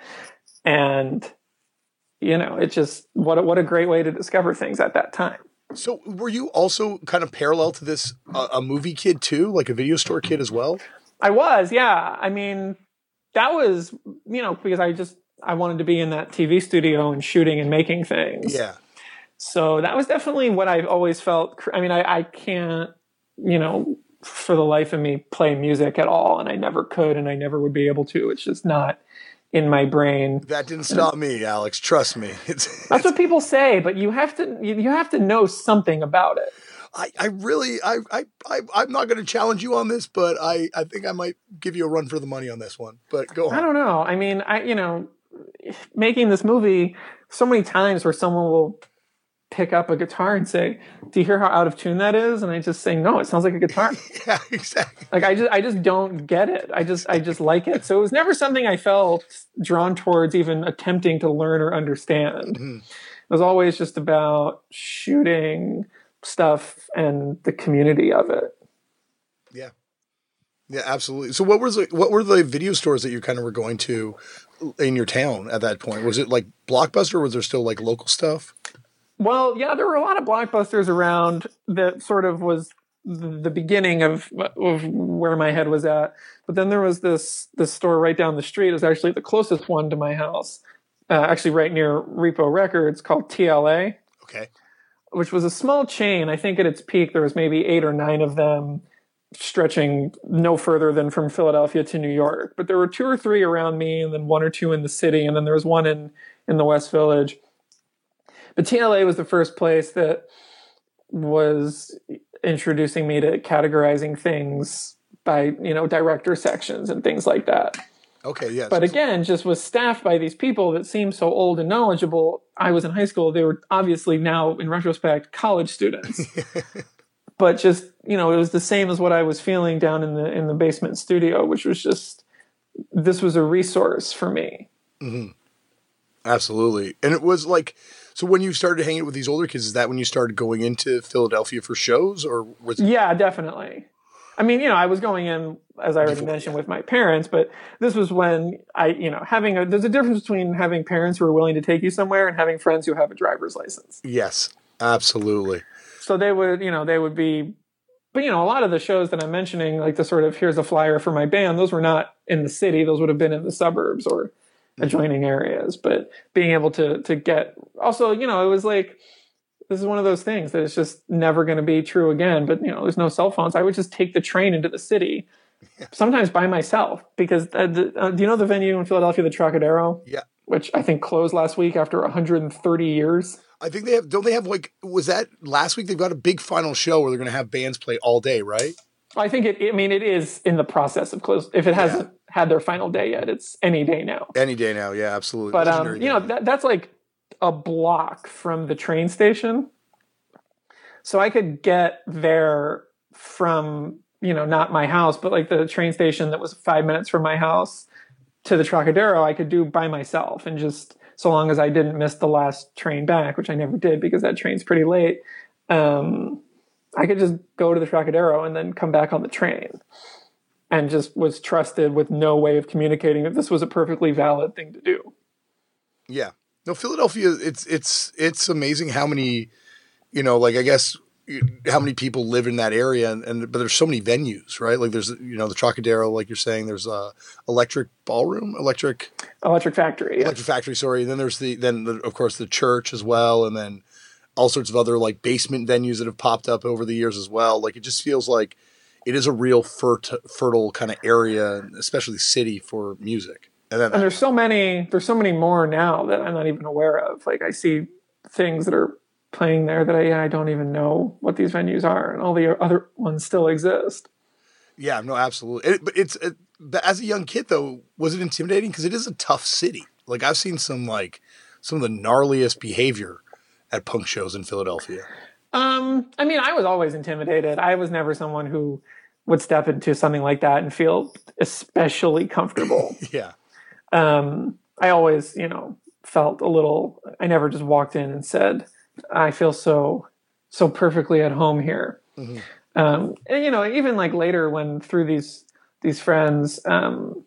And, you know, it's just what a, what a great way to discover things at that time. So were you also kind of parallel to this, uh, a movie kid too, like a video store kid as well? I was, yeah. I mean, that was, you know, because I just, I wanted to be in that T V studio and shooting and making things. Yeah. So that was definitely what I've always felt. I mean, I, I can't, you know, for the life of me play music at all. And I never could, and I never would be able to. It's just not in my brain. That didn't stop me, Alex. Trust me. It's, That's what people say, but you have to you, you have to know something about it. I, I really I, I I I'm not going to challenge you on this, but I, I think I might give you a run for the money on this one. But go on. I don't know. I mean, I you know, making this movie, so many times where someone will pick up a guitar and say, "Do you hear how out of tune that is?" And I just say, "No, it sounds like a guitar." Yeah, exactly. Like I just I just don't get it. I just I just like it. So it was never something I felt drawn towards even attempting to learn or understand. Mm-hmm. It was always just about shooting stuff and the community of it. Yeah. Yeah, absolutely. So what was the, what were the video stores that you kind of were going to in your town at that point? Was it like Blockbuster, or was there still like local stuff? Well, yeah, there were a lot of Blockbusters around that sort of was the beginning of, of where my head was at. But then there was this this store right down the street. It was actually the closest one to my house, uh, actually right near Repo Records, called T L A. Okay. which was a small chain. I think at its peak, there was maybe eight or nine of them stretching no further than from Philadelphia to New York. But there were two or three around me, and then one or two in the city, and then there was one in, in the West Village. But T L A was the first place that was introducing me to categorizing things by, you know, director sections and things like that. Okay, yes. But again, just was staffed by these people that seemed so old and knowledgeable. I was in high school. They were obviously now, in retrospect, college students. But just, you know, it was the same as what I was feeling down in the in the basement studio, which was just, this was a resource for me. Mm-hmm. Absolutely. And it was like, so when you started hanging with these older kids, is that when you started going into Philadelphia for shows, or was it? Yeah, definitely. I mean, you know, I was going in, as I already Before, mentioned, yeah. with my parents, but this was when I, you know, having a, there's a difference between having parents who are willing to take you somewhere and having friends who have a driver's license. Yes, absolutely. So they would, you know, they would be, but, you know, a lot of the shows that I'm mentioning, like the sort of, here's a flyer for my band, those were not in the city. Those would have been in the suburbs or adjoining areas. But being able to, to get, also, you know, it was like, this is one of those things that it's just never going to be true again. But, you know, there's no cell phones. I would just take the train into the city, sometimes by myself, because uh, the, uh, do you know the venue in Philadelphia, the Trocadero? Yeah. Which I think closed last week after one hundred thirty years. I think they have, don't they have like, was that last week? They've got a big final show where they're going to have bands play all day, right? I think it, I mean, it is in the process of close. If it hasn't yeah. had their final day yet, it's any day now. Any day now. Yeah, absolutely. But, um, you know, that, that's like a block from the train station. So I could get there from, you know, not my house, but like the train station that was five minutes from my house to the Trocadero, I could do by myself, and just, so long as I didn't miss the last train back, which I never did because that train's pretty late, um, I could just go to the Trocadero and then come back on the train, and just was trusted with no way of communicating that this was a perfectly valid thing to do. Yeah. No, Philadelphia, it's, it's, it's amazing how many, you know, like, I guess, how many people live in that area, and, and but there's so many venues, right? Like there's, you know, the Trocadero, like you're saying, there's a Electric Ballroom, Electric Electric Factory, yeah. Electric Factory. Sorry. And then there's the then the, of course the church as well, and then all sorts of other like basement venues that have popped up over the years as well. Like it just feels like it is a real fert- fertile kind of area, especially city, for music. And then and there's so many, there's so many more now that I'm not even aware of. Like I see things that are playing there that I, I don't even know what these venues are, and all the other ones still exist. Yeah, no, absolutely. It, but it's it, but as a young kid though, was it intimidating? Because it is a tough city. Like I've seen some like some of the gnarliest behavior at punk shows in Philadelphia. Um, I mean, I was always intimidated. I was never someone who would step into something like that and feel especially comfortable. Yeah. Um, I always, you know, felt a little. I never just walked in and said, I feel so, so perfectly at home here. Mm-hmm. Um, and, you know, even like later when through these, these friends, um,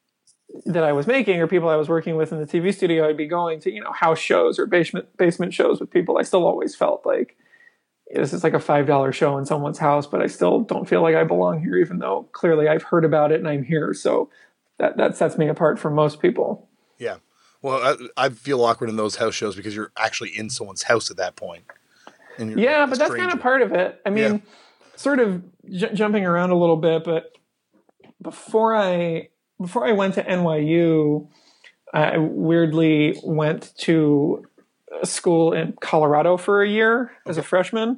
that I was making, or people I was working with in the T V studio, I'd be going to, you know, house shows or basement, basement shows with people. I still always felt like this is like a five dollar show in someone's house, but I still don't feel like I belong here, even though clearly I've heard about it and I'm here. So that, that sets me apart from most people. Yeah. Well, I, I feel awkward in those house shows because you're actually in someone's house at that point. And yeah, but that's kind of part of it. I mean, yeah. sort of j- jumping around a little bit, but before I before I went to N Y U, I weirdly went to a school in Colorado for a year as okay. a freshman,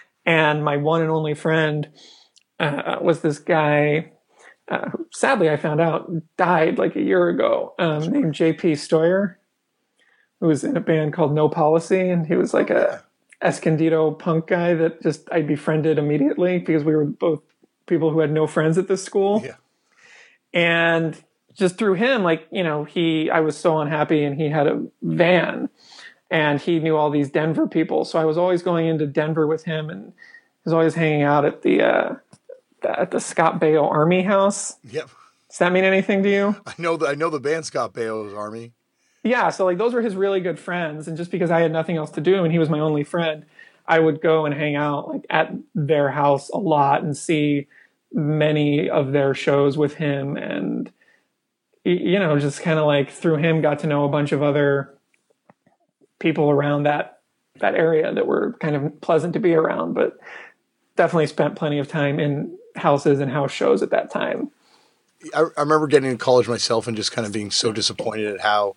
and my one and only friend uh, was this guy. Uh, who, sadly, I found out died like a year ago, um, named J P Stoyer, who was in a band called No Policy, and he was like a Escondido punk guy that just I befriended immediately because we were both people who had no friends at this school. Yeah. And just through him, like, you know, he, I was so unhappy, and he had a van, and he knew all these Denver people. So I was always going into Denver with him, and he was always hanging out at the, uh, at the Scott Baio Army House. Yep. Does that mean anything to you? I know the, I know the band Scott Baio's Army. Yeah. So like those were his really good friends. And just because I had nothing else to do and he was my only friend, I would go and hang out like at their house a lot and see many of their shows with him. And, you know, just kind of like through him got to know a bunch of other people around that that area that were kind of pleasant to be around, but definitely spent plenty of time in houses and house shows at that time. I, I remember getting to college myself and just kind of being so disappointed at how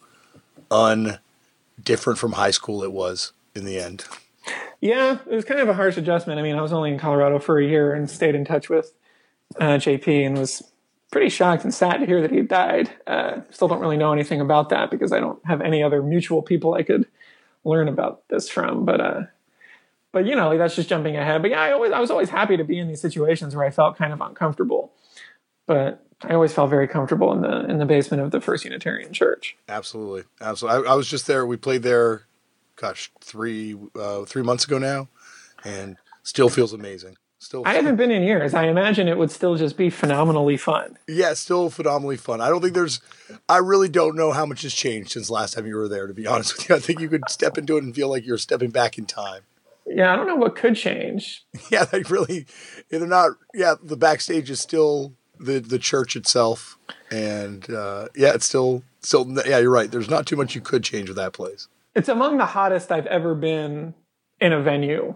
undifferent from high school it was in the end. Yeah, it was kind of a harsh adjustment. I mean, I was only in Colorado for a year and stayed in touch with uh, J P and was pretty shocked and sad to hear that he died. Uh, still don't really know anything about that because I don't have any other mutual people I could learn about this from. But, uh, but you know, that's just jumping ahead. But yeah, I always, I was always happy to be in these situations where I felt kind of uncomfortable. But I always felt very comfortable in the in the basement of the First Unitarian Church. Absolutely, absolutely. I, I was just there. We played there, gosh, three uh, three months ago now, and still feels amazing. Still, I haven't been in years. I imagine it would still just be phenomenally fun. Yeah, still phenomenally fun. I don't think there's. I really don't know how much has changed since last time you were there. To be honest with you, I think you could step into it and feel like you're stepping back in time. Yeah, I don't know what could change. Yeah, they really. They're not. Yeah, the backstage is still the the church itself, and uh, yeah, it's still still. Yeah, you're right. There's not too much you could change with that place. It's among the hottest I've ever been in a venue.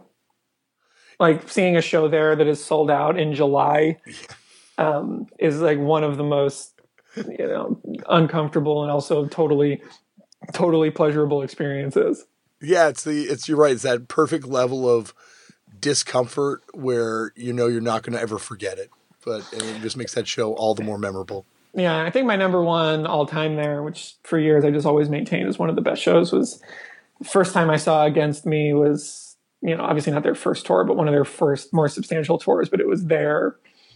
Like seeing a show there that is sold out in July um, is like one of the most, you know, uncomfortable and also totally, totally pleasurable experiences. Yeah, it's the it's you're right. It's that perfect level of discomfort where you know you're not going to ever forget it, but it just makes that show all the more memorable. Yeah, I think my number one all time there, which for years I just always maintained as one of the best shows, was the first time I saw Against Me was, you know, obviously not their first tour, but one of their first more substantial tours, but it was there.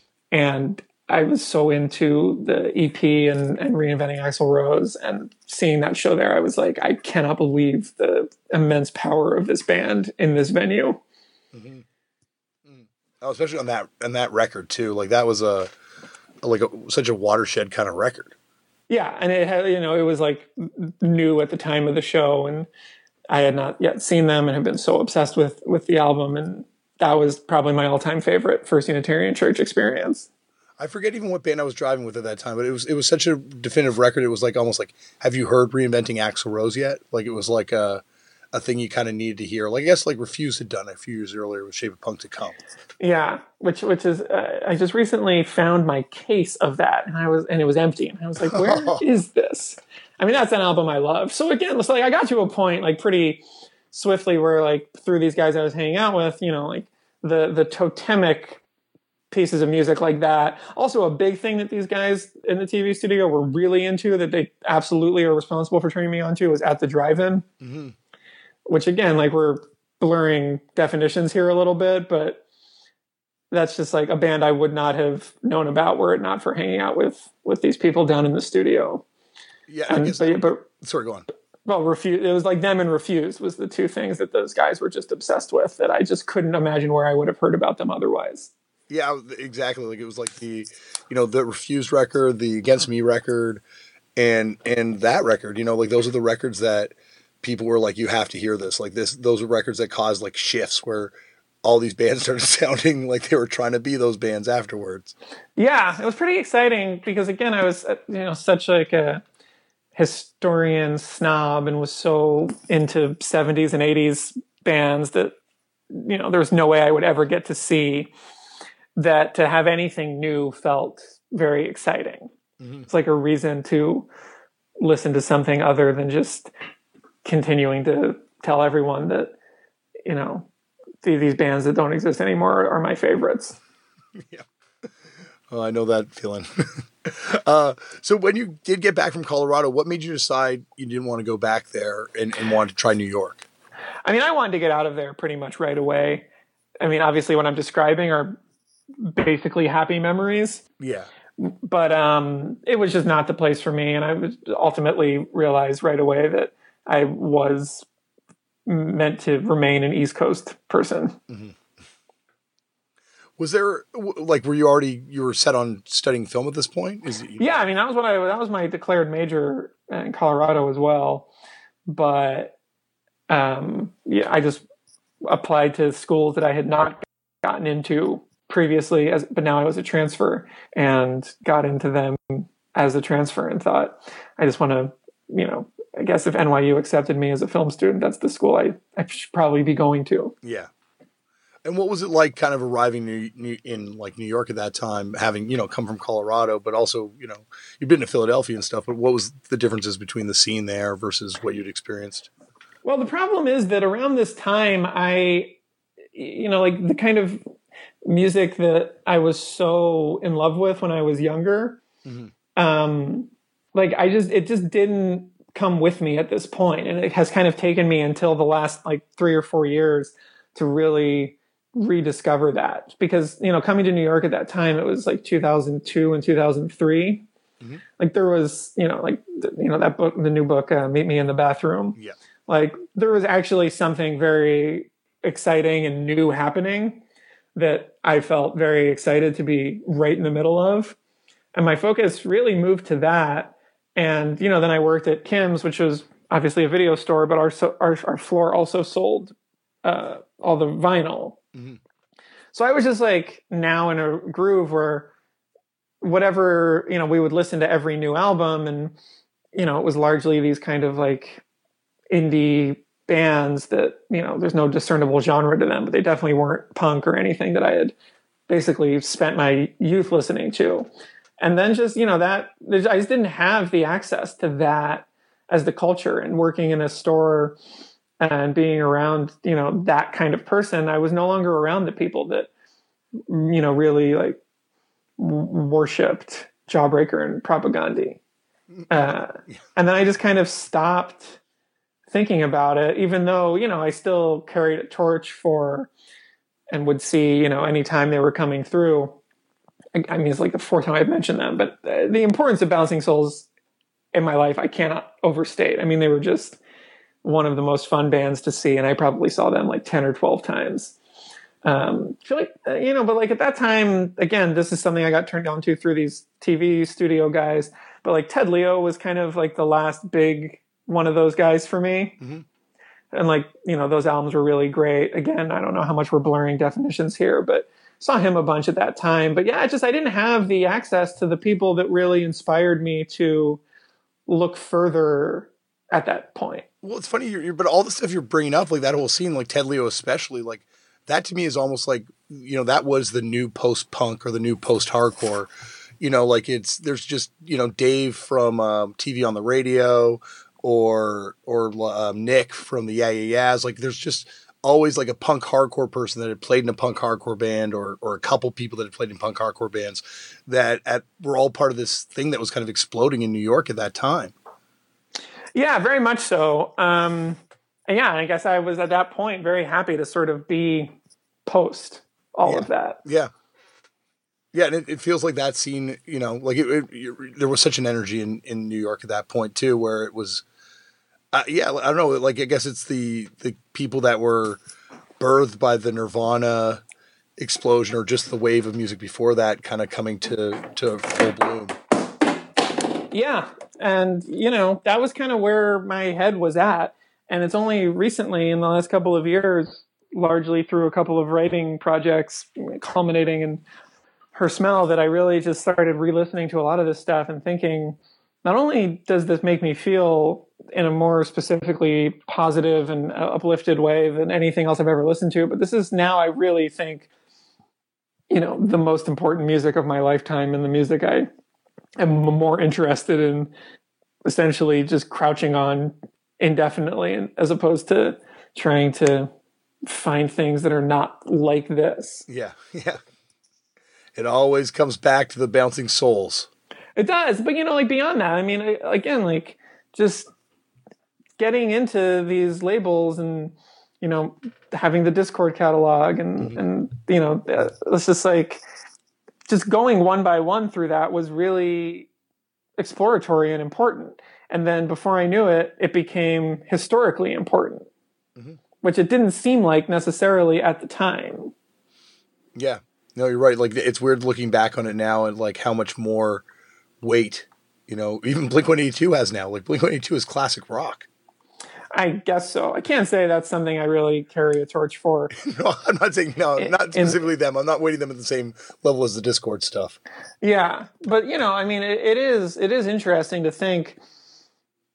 And I was so into the E P and, and reinventing Axl Rose, and seeing that show there, I was like, I cannot believe the immense power of this band in this venue. Mm-hmm. Mm. Oh, especially on that, on that record too. Like that was a, like a, such a watershed kind of record. Yeah. And it had, you know, it was like new at the time of the show, and I had not yet seen them and have been so obsessed with, with the album. And that was probably my all-time favorite First Unitarian Church experience. I forget even what band I was driving with at that time, but it was, it was such a definitive record. It was like, almost like, have you heard Reinventing Axl Rose yet? Like it was like a, a thing you kind of needed to hear. Like, I guess like Refused had done a few years earlier with Shape of Punk to Come. Yeah. Which, which is, uh, I just recently found my case of that, and I was, and it was empty. And I was like, where is this? I mean, that's an album I love. So again, it's like I got to a point like pretty swiftly where like through these guys I was hanging out with, you know, like the the totemic pieces of music like that. Also a big thing that these guys in the T V studio were really into, that they absolutely are responsible for turning me on to, was At the Drive-In. Mm-hmm. Which again, like we're blurring definitions here a little bit, but that's just like a band I would not have known about were it not for hanging out with with these people down in the studio. Yeah, I and, guess. But, but sorry, go on. Well, Refuse. It was like them and Refused was the two things that those guys were just obsessed with, that I just couldn't imagine where I would have heard about them otherwise. Yeah, exactly. Like it was like the, you know, the Refused record, the Against Me record, and and that record. You know, like those are the records that people were like, you have to hear this. Like this, those are records that caused like shifts where all these bands started sounding like they were trying to be those bands afterwards. Yeah, it was pretty exciting because again, I was you know such like a historian snob and was so into seventies and eighties bands that, you know, there was no way I would ever get to see that. To have anything new felt very exciting. Mm-hmm. It's like a reason to listen to something other than just continuing to tell everyone that, you know, these bands that don't exist anymore are my favorites. Yeah. Oh, I know that feeling. uh, so when you did get back from Colorado, what made you decide you didn't want to go back there and, and wanted to try New York? I mean, I wanted to get out of there pretty much right away. I mean, obviously what I'm describing are basically happy memories. Yeah. But um, it was just not the place for me. And I ultimately realized right away that I was meant to remain an East Coast person. Mm-hmm. Was there, like, were you already, you were set on studying film at this point? Is it, yeah, I mean, that was what I, that was my declared major in Colorado as well. But, um, yeah, I just applied to schools that I had not gotten into previously, as, but now I was a transfer and got into them as a transfer and thought, I just want to, you know, I guess if N Y U accepted me as a film student, that's the school I, I should probably be going to. Yeah. And what was it like kind of arriving New, New, in like New York at that time, having, you know, come from Colorado, but also, you know, you've been to Philadelphia and stuff, but what was the differences between the scene there versus what you'd experienced? Well, the problem is that around this time, I, you know, like the kind of music that I was so in love with when I was younger, mm-hmm. um, like I just, it just didn't come with me at this point. And it has kind of taken me until the last like three or four years to really rediscover that, because, you know, coming to New York at that time, it was like two thousand two and two thousand three. Mm-hmm. Like there was, you know, like, you know, that book, the new book, uh, Meet Me in the Bathroom. Yeah. Like there was actually something very exciting and new happening that I felt very excited to be right in the middle of. And my focus really moved to that. And, you know, then I worked at Kim's, which was obviously a video store, but our, our, our floor also sold uh, all the vinyl. Mm-hmm. So I was just like now in a groove where whatever, you know, we would listen to every new album, and, you know, it was largely these kind of like indie bands that, you know, there's no discernible genre to them, but they definitely weren't punk or anything that I had basically spent my youth listening to. And then just, you know, that I just didn't have the access to that as the culture, and working in a store and being around, you know, that kind of person, I was no longer around the people that, you know, really like worshipped Jawbreaker and Propagandhi. Uh, and then I just kind of stopped thinking about it, even though, you know, I still carried a torch for and would see, you know, anytime they were coming through. I, I mean, it's like the fourth time I've mentioned them, but the importance of Bouncing Souls in my life, I cannot overstate. I mean, they were just one of the most fun bands to see, and I probably saw them like ten or twelve times. Um, I feel like, uh, you know, but like at that time, again, this is something I got turned on to through these T V studio guys, but like Ted Leo was kind of like the last big one of those guys for me. Mm-hmm. And like, you know, those albums were really great. Again, I don't know how much we're blurring definitions here, but saw him a bunch at that time. But yeah, just, I didn't have the access to the people that really inspired me to look further at that point. Well, it's funny, you're, you're, but all the stuff you're bringing up, like that whole scene, like Ted Leo especially, like that to me is almost like, you know, that was the new post-punk or the new post-hardcore. You know, like it's, there's just, you know, Dave from um, T V on the Radio, or or um, Nick from the Yeah Yeah Yeahs. Like there's just always like a punk hardcore person that had played in a punk hardcore band, or or a couple people that had played in punk hardcore bands that at, were all part of this thing that was kind of exploding in New York at that time. Yeah, very much so. Um, and yeah, I guess I was at that point very happy to sort of be post all yeah. of that. Yeah. Yeah, and it, it feels like that scene, you know, like it, it, it, there was such an energy in, in New York at that point too, where it was, uh, yeah, I don't know, like I guess it's the the people that were birthed by the Nirvana explosion, or just the wave of music before that, kind of coming to to full bloom. Yeah, and you know that was kind of where my head was at, and it's only recently in the last couple of years, largely through a couple of writing projects, culminating in Her Smell, that I really just started re-listening to a lot of this stuff and thinking, not only does this make me feel in a more specifically positive and uplifted way than anything else I've ever listened to, but this is now, I really think, you know, the most important music of my lifetime, and the music I am more interested in essentially just crouching on indefinitely, as opposed to trying to find things that are not like this. Yeah, yeah. It always comes back to the Bouncing Souls. It does. But, you know, like beyond that, I mean, I, again, like just getting into these labels and, you know, having the Discord catalog and, mm-hmm. and you know, it's just like just going one by one through that was really exploratory and important. And then before I knew it, it became historically important, mm-hmm. which it didn't seem like necessarily at the time. Yeah. No, you're right. Like, it's weird looking back on it now, and like how much more weight, you know, even Blink one eighty-two has now. Like Blink one eighty-two is classic rock. I guess so. I can't say that's something I really carry a torch for. No, I'm not saying, no, not specifically them. I'm not weighting them at the same level as the Discord stuff. Yeah. But, you know, I mean, it, it is, it is interesting to think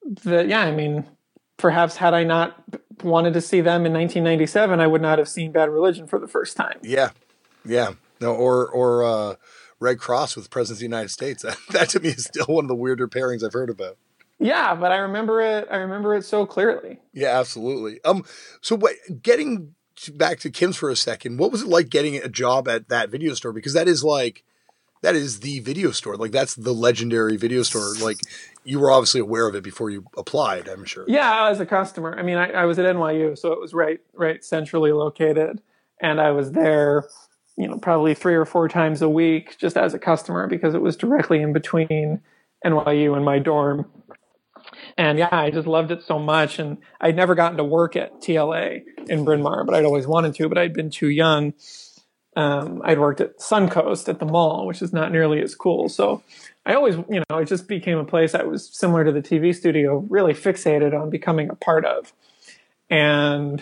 that, yeah, I mean, perhaps had I not wanted to see them in nineteen ninety-seven, I would not have seen Bad Religion for the first time. Yeah. Yeah. No, or, or, uh, Red Cross with President of the United States. That, that to me is still one of the weirder pairings I've heard about. Yeah, but I remember it. I remember it so clearly. Yeah, absolutely. Um, so what, getting back to Kim's for a second, what was it like getting a job at that video store? Because that is like, that is the video store. Like that's the legendary video store. Like you were obviously aware of it before you applied, I'm sure. Yeah, as a customer. I mean, I, I was at N Y U, so it was right, right centrally located. And I was there, you know, probably three or four times a week just as a customer because it was directly in between N Y U and my dorm. And yeah, I just loved it so much. And I'd never gotten to work at T L A in Bryn Mawr, but I'd always wanted to, but I'd been too young. Um, I'd worked at Suncoast at the mall, which is not nearly as cool. So I always, you know, it just became a place I was similar to the T V studio, really fixated on becoming a part of. And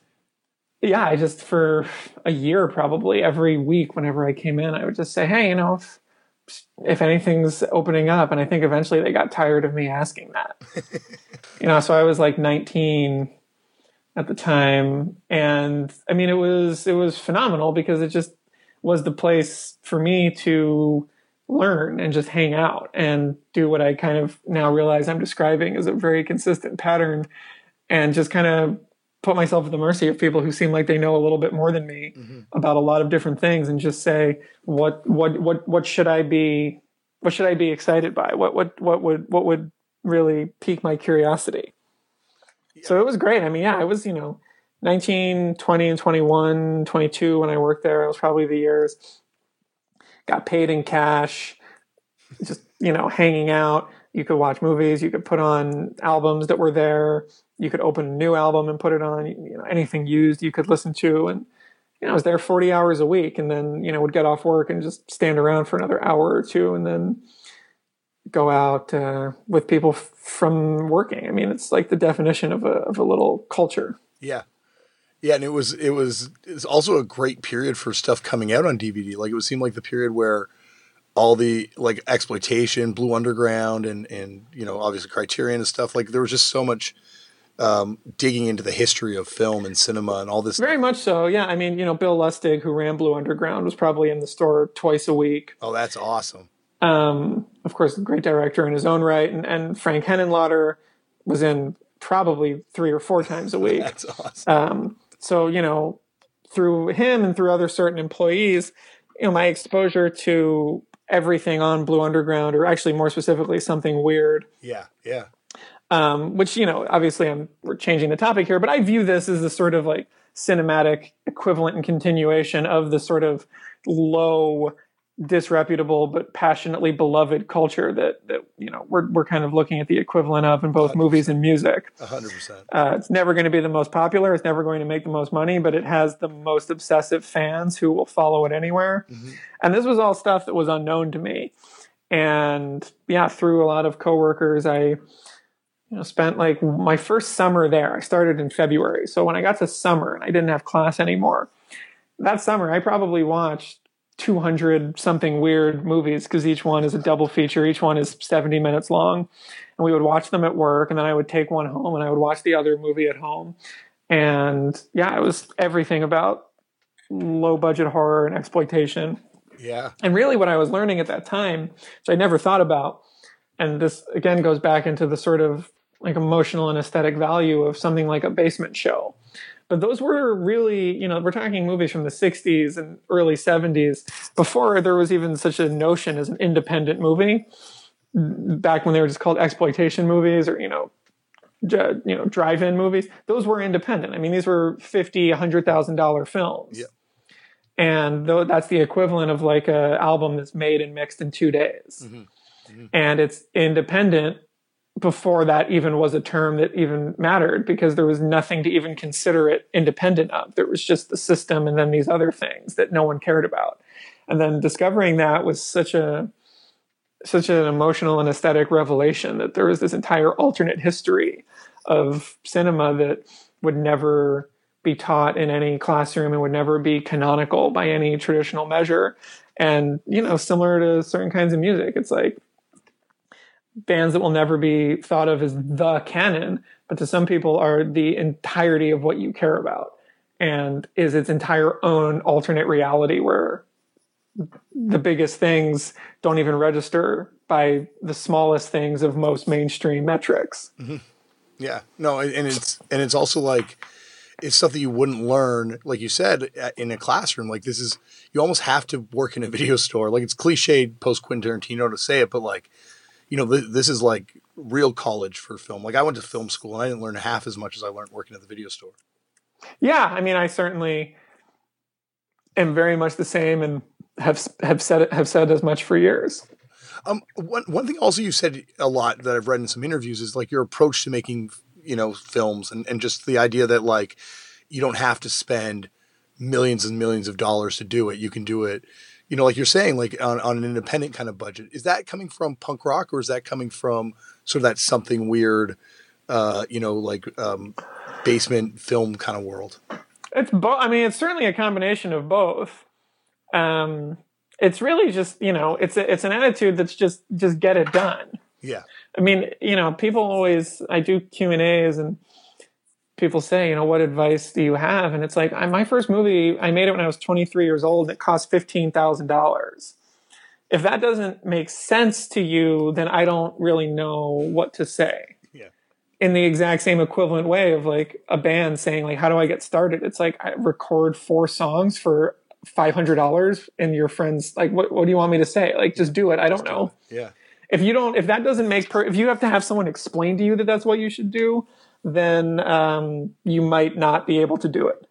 yeah, I just, for a year, probably every week, whenever I came in, I would just say, hey, you know, if, if anything's opening up. And I think eventually they got tired of me asking that, you know, so I was like nineteen at the time. And I mean, it was, it was phenomenal because it just was the place for me to learn and just hang out and do what I kind of now realize I'm describing as a very consistent pattern, and just kind of put myself at the mercy of people who seem like they know a little bit more than me mm-hmm. about a lot of different things, and just say, what, what, what, what should I be, what should I be excited by? What, what, what would, what would really pique my curiosity? Yeah. So it was great. I mean, yeah, I was, you know, nineteen, twenty and twenty-one, twenty-two when I worked there. It was probably the years. Got paid in cash, just, you know, hanging out. You could watch movies. You could put on albums that were there. You could open a new album and put it on, you know, anything used you could listen to. And, you know, I was there forty hours a week, and then, you know, would get off work and just stand around for another hour or two and then go out uh, with people f- from working. I mean, it's like the definition of a, of a little culture. Yeah. Yeah. And it was, it was, it's also a great period for stuff coming out on D V D. Like it would seem like the period where all the like exploitation, Blue Underground and, and, you know, obviously Criterion and stuff, like there was just so much um, digging into the history of film and cinema and all this. Very stuff. much so. Yeah. I mean, you know, Bill Lustig, who ran Blue Underground, was probably in the store twice a week. Oh, that's awesome. Um, of course, a great director in his own right. And, and Frank Henenlotter was in probably three or four times a week. That's awesome. Um, so, you know, through him and through other certain employees, you know, my exposure to everything on Blue Underground, or actually more specifically, Something Weird. Yeah, yeah. Um, which, you know, obviously I'm we're changing the topic here, but I view this as a sort of like cinematic equivalent and continuation of the sort of low, disreputable but passionately beloved culture that that you know we're we're kind of looking at the equivalent of in both one hundred percent movies and music. A hundred percent. Uh, it's never going to be the most popular. It's never going to make the most money, but it has the most obsessive fans who will follow it anywhere. Mm-hmm. And this was all stuff that was unknown to me. And yeah, through a lot of coworkers, I you know spent like my first summer there. I started in February, so when I got to summer and I didn't have class anymore, that summer I probably watched two hundred something weird movies, because each one is a double feature. Each one is seventy minutes long. And we would watch them at work, and then I would take one home and I would watch the other movie at home. And yeah, it was everything about low budget horror and exploitation. Yeah. And really what I was learning at that time, which I never thought about, and this again goes back into the sort of like emotional and aesthetic value of something like a Basement Show. But those were really, you know, we're talking movies from the sixties and early seventies, before there was even such a notion as an independent movie, back when they were just called exploitation movies, or, you know, j- you know, drive-in movies. Those were independent. I mean, these were fifty thousand dollars, one hundred thousand dollars films. Yeah. And though that's the equivalent of like an album that's made and mixed in two days. Mm-hmm. Mm-hmm. And it's independent before that even was a term that even mattered, because there was nothing to even consider it independent of. There was just the system and then these other things that no one cared about. And then discovering that was such a such an emotional and aesthetic revelation, that there was this entire alternate history of cinema that would never be taught in any classroom and would never be canonical by any traditional measure. And, you know, similar to certain kinds of music, it's like, bands that will never be thought of as the canon, but to some people are the entirety of what you care about, and is its entire own alternate reality where the biggest things don't even register by the smallest things of most mainstream metrics. Mm-hmm. Yeah, no, and it's and it's also like it's stuff that you wouldn't learn, like you said, in a classroom. Like this is you almost have to work in a video store. Like it's cliched post Quentin Tarantino to say it, but like you know, th- this is like real college for film. Like I went to film school and I didn't learn half as much as I learned working at the video store. Yeah, I mean, I certainly am very much the same and have have said have said as much for years. Um, one one thing also you said a lot that I've read in some interviews is like your approach to making, you know, films and, and just the idea that like you don't have to spend millions and millions of dollars to do it. You can do it, you know, like you're saying, like on, on an independent kind of budget. Is that coming from punk rock or is that coming from sort of that something weird, uh, you know, like um, basement film kind of world? It's both. I mean, it's certainly a combination of both. Um, it's really just, you know, it's a, it's an attitude that's just, just get it done. Yeah. I mean, you know, people always, I do Q and A's and people say, you know, what advice do you have? And it's like, I, my first movie, I made it when I was twenty-three years old and it cost fifteen thousand dollars. If that doesn't make sense to you, then I don't really know what to say. Yeah. In the exact same equivalent way of like a band saying like, how do I get started? It's like, I record four songs for five hundred dollars and your friends like, what, what do you want me to say? Like, just do it. I don't know. Yeah. If you don't, if that doesn't make, per, if you have to have someone explain to you that that's what you should do, then um, you might not be able to do it.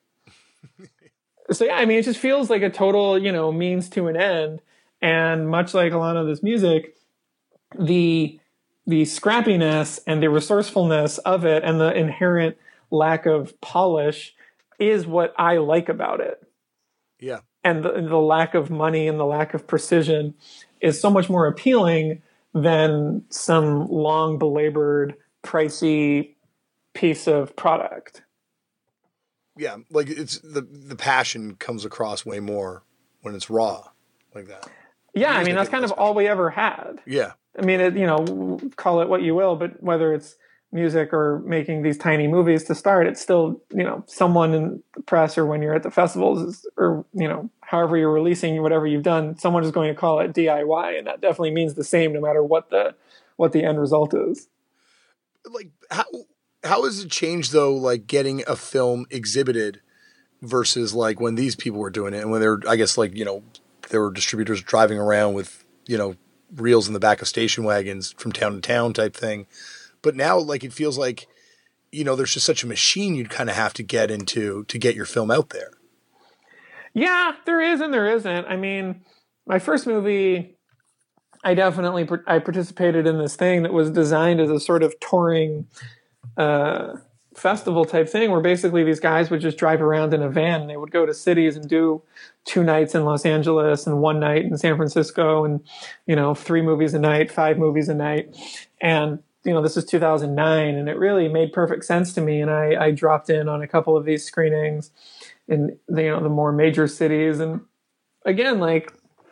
So yeah, I mean, it just feels like a total, you know, means to an end. And much like a lot of this music, the the scrappiness and the resourcefulness of it and the inherent lack of polish is what I like about it. Yeah. And the, the lack of money and the lack of precision is so much more appealing than some long belabored, pricey piece of product. Yeah. Like it's the, the passion comes across way more when it's raw like that. Yeah. I mean, that's kind of all we ever had. Yeah. I mean, it, you know, call it what you will, but whether it's music or making these tiny movies to start, it's still, you know, someone in the press or when you're at the festivals is, or, you know, however you're releasing whatever you've done, someone is going to call it D I Y. And that definitely means the same no matter what the, what the end result is. Like how, how has it changed though? Like getting a film exhibited versus like when these people were doing it and when they're, I guess like, you know, there were distributors driving around with, you know, reels in the back of station wagons from town to town type thing. But now, like, it feels like, you know, there's just such a machine you'd kind of have to get into to get your film out there. Yeah, there is and there isn't. I mean, my first movie, I definitely, I participated in this thing that was designed as a sort of touring uh, festival type thing where basically these guys would just drive around in a van and they would go to cities and do two nights in Los Angeles and one night in San Francisco and, you know, three movies a night, five movies a night. And, you know, this is two thousand nine and it really made perfect sense to me. And I, I dropped in on a couple of these screenings in the, you know, the more major cities. And again, like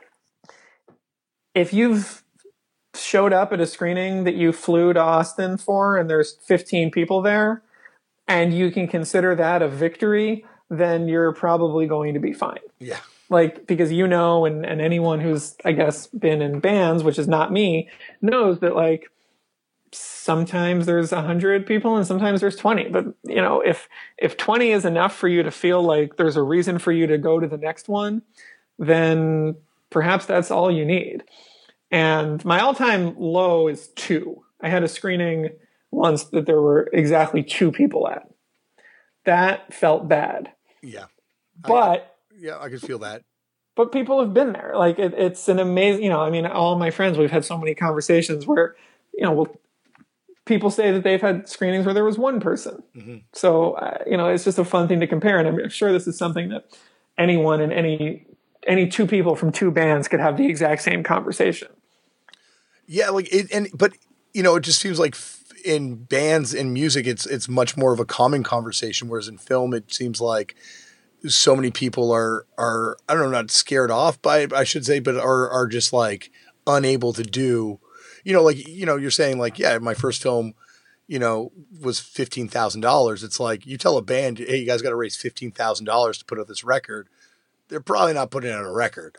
if you've showed up at a screening that you flew to Austin for and there's fifteen people there and you can consider that a victory, then you're probably going to be fine. Yeah. Like, because you know, and, and anyone who's, I guess, been in bands, which is not me, knows that like sometimes there's a hundred people and sometimes there's twenty. But you know, if if twenty is enough for you to feel like there's a reason for you to go to the next one, then perhaps that's all you need. And my all-time low is two. I had a screening once that there were exactly two people at. That felt bad. Yeah. But I, yeah, I could feel that. But people have been there. Like it, it's an amazing, you know, I mean, all my friends, we've had so many conversations where, you know, we'll, people say that they've had screenings where there was one person. Mm-hmm. So, uh, you know, it's just a fun thing to compare. And I'm sure this is something that anyone and any, any two people from two bands could have the exact same conversation. Yeah. Like it, and, but you know, it just seems like in bands and music, it's, it's much more of a common conversation. Whereas in film, it seems like so many people are, are, I don't know, not scared off by it, I should say, but are, are just like unable to do, you know, like, you know, you're saying like, yeah, my first film, you know, was fifteen thousand dollars. It's like you tell a band, hey, you guys got to raise fifteen thousand dollars to put out this record. They're probably not putting out a record.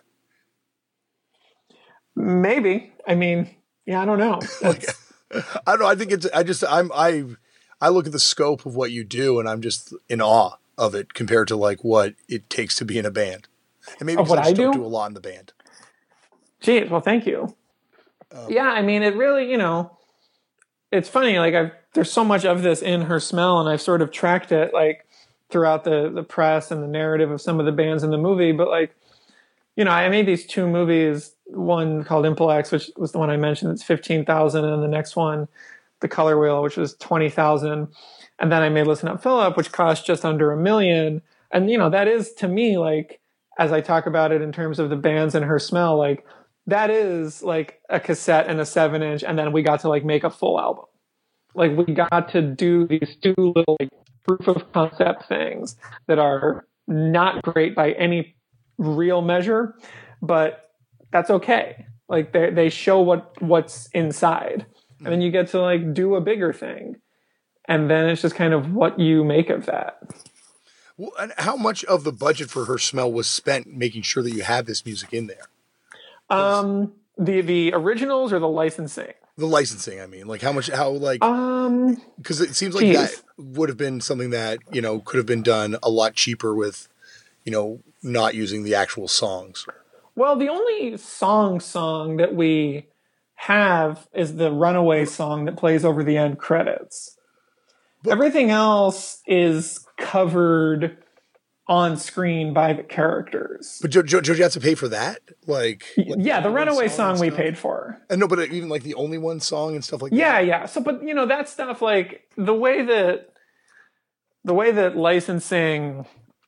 Maybe. I mean, yeah, I don't know. like, I don't know. I think it's, I just, I'm, I, I look at the scope of what you do and I'm just in awe of it compared to like what it takes to be in a band. And maybe Of what I, just I don't do? do a lot in the band. Geez, well, thank you. Um, Yeah, I mean, it really, you know, it's funny. Like, I've there's so much of this in Her Smell, and I've sort of tracked it like throughout the the press and the narrative of some of the bands in the movie. But like, you know, I made these two movies. One called Impolex, which was the one I mentioned. It's fifteen thousand, and the next one, The Color Wheel, which was twenty thousand. And then I made Listen Up, Philip, which cost just under a million. And you know, that is to me like, as I talk about it in terms of the bands and Her Smell, like. That is like a cassette and a seven inch. And then we got to like make a full album. Like we got to do these two little like proof of concept things that are not great by any real measure, but that's okay. Like they they show what what's inside. And then you get to like do a bigger thing. And then it's just kind of what you make of that. Well, and how much of the budget for Her Smell was spent making sure that you have this music in there? Um, the the originals or the licensing? The licensing, I mean, like how much, how like, um, because it seems like geez. that would have been something that, you know, could have been done a lot cheaper with, you know, not using the actual songs. Well, the only song song that we have is the Runaway song that plays over the end credits. But everything else is covered on screen by the characters. But Joe, Joe, Joe, you have to pay for that? Like, like yeah, the, the Runaway song, song we stuff? paid for. And no, but even like the Only One song and stuff like yeah, that. Yeah, yeah. So, but you know, that stuff, like the way that the way that licensing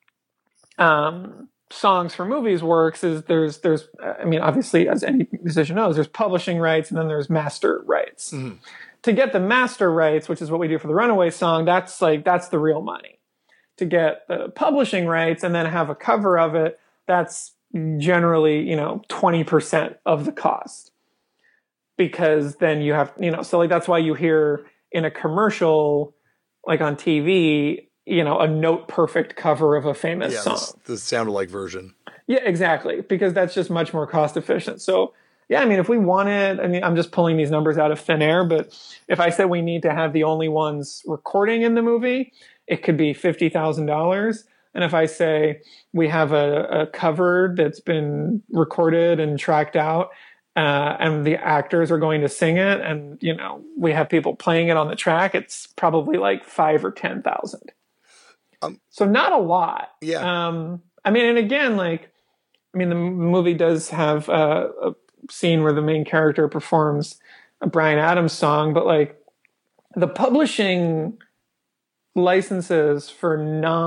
um, songs for movies works is there's there's I mean, obviously, as any musician knows, there's publishing rights and then there's master rights. Mm-hmm. To get the master rights, which is what we do for the Runaway song, that's like that's the real money. To get the publishing rights and then have a cover of it, that's generally, you know, twenty percent of the cost. Because then you have, you know, so like that's why you hear in a commercial, like on T V, you know, a note perfect cover of a famous yeah, song. The sound alike version. Yeah, exactly. Because that's just much more cost efficient. So yeah, I mean, if we wanted, I mean, I'm just pulling these numbers out of thin air, but if I said we need to have the Only Ones recording in the movie, it could be fifty thousand dollars. And if I say we have a, a cover that's been recorded and tracked out, uh, and the actors are going to sing it, and, you know, we have people playing it on the track, it's probably like five or ten thousand. Um, so not a lot. Yeah. Um, I mean, and again, like, I mean, the movie does have a, a scene where the main character performs a Bryan Adams song, but like the publishing licenses for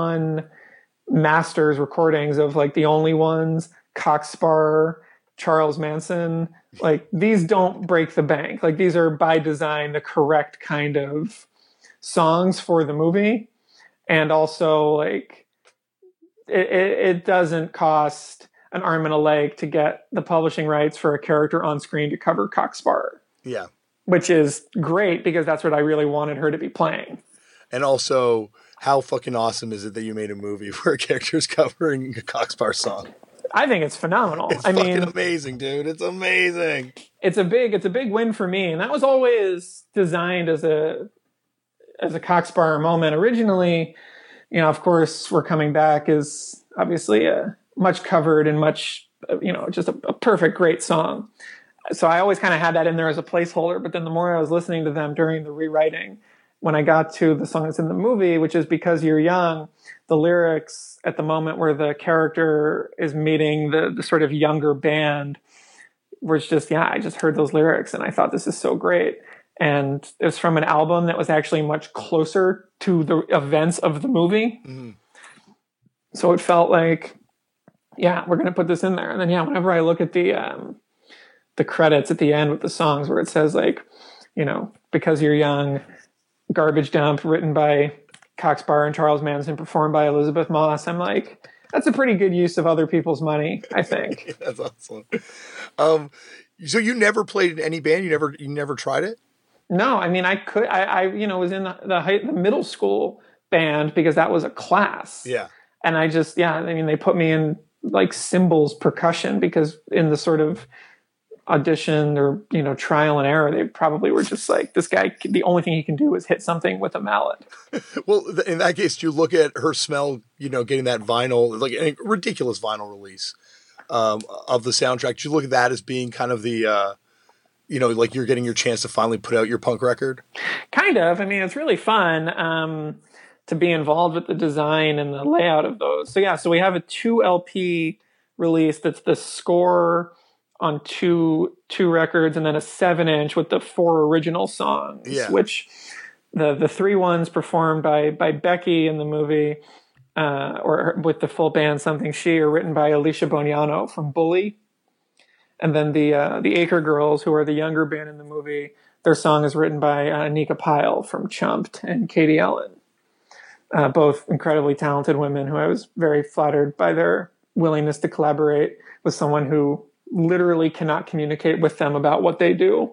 non-masters recordings of like the Only Ones, Cockspur, Charles Manson, like these don't break the bank. Like these are by design the correct kind of songs for the movie. And also like it, it, it doesn't cost an arm and a leg to get the publishing rights for a character on screen to cover Cockspur. Yeah. Which is great because that's what I really wanted her to be playing. And also, how fucking awesome is it that you made a movie where a character's covering a Cockspur song? I think it's phenomenal. It's I fucking mean, amazing, dude. It's amazing. It's a big, it's a big win for me, and that was always designed as a as a Cockspur moment. Originally, you know, of course, We're Coming Back is obviously a much covered and much, you know, just a, a perfect, great song. So I always kind of had that in there as a placeholder. But then the more I was listening to them during the rewriting, when I got to the song that's in the movie, which is Because You're Young, the lyrics at the moment where the character is meeting the, the sort of younger band, was just, yeah, I just heard those lyrics and I thought this is so great. And it was from an album that was actually much closer to the events of the movie. Mm-hmm. So it felt like, yeah, we're going to put this in there. And then, yeah, whenever I look at the um, the credits at the end with the songs where it says like, you know, Because You're Young, Garbage Dump, written by Cockspur and Charles Manson, performed by Elizabeth Moss, I'm like, that's a pretty good use of other people's money, I think. That's awesome. Um, So you never played in any band? You never you never tried it? No, I mean I could. I, I you know was in the the, high, the middle school band because that was a class. Yeah. And I just yeah. I mean they put me in like cymbals percussion because in the sort of audition or you know trial and error they probably were just like this guy the only thing he can do is hit something with a mallet. Well, in that case, you look at Her Smell, you know, getting that vinyl, like a ridiculous vinyl release um, of the soundtrack. Do you look at that as being kind of the, uh, you know, like you're getting your chance to finally put out your punk record? Kind of. I mean, it's really fun um, to be involved with the design and the layout of those. So yeah, so we have a two L P release that's the score on two two records, and then a seven inch with the four original songs. Yeah. Which the the three ones performed by by Becky in the movie, uh, or with the full band Something She, are written by Alicia Boniano from Bully, and then the uh, the Acre Girls, who are the younger band in the movie, their song is written by uh, Anika Pyle from Chumped and Katie Ellen, uh, both incredibly talented women who I was very flattered by their willingness to collaborate with someone who literally cannot communicate with them about what they do.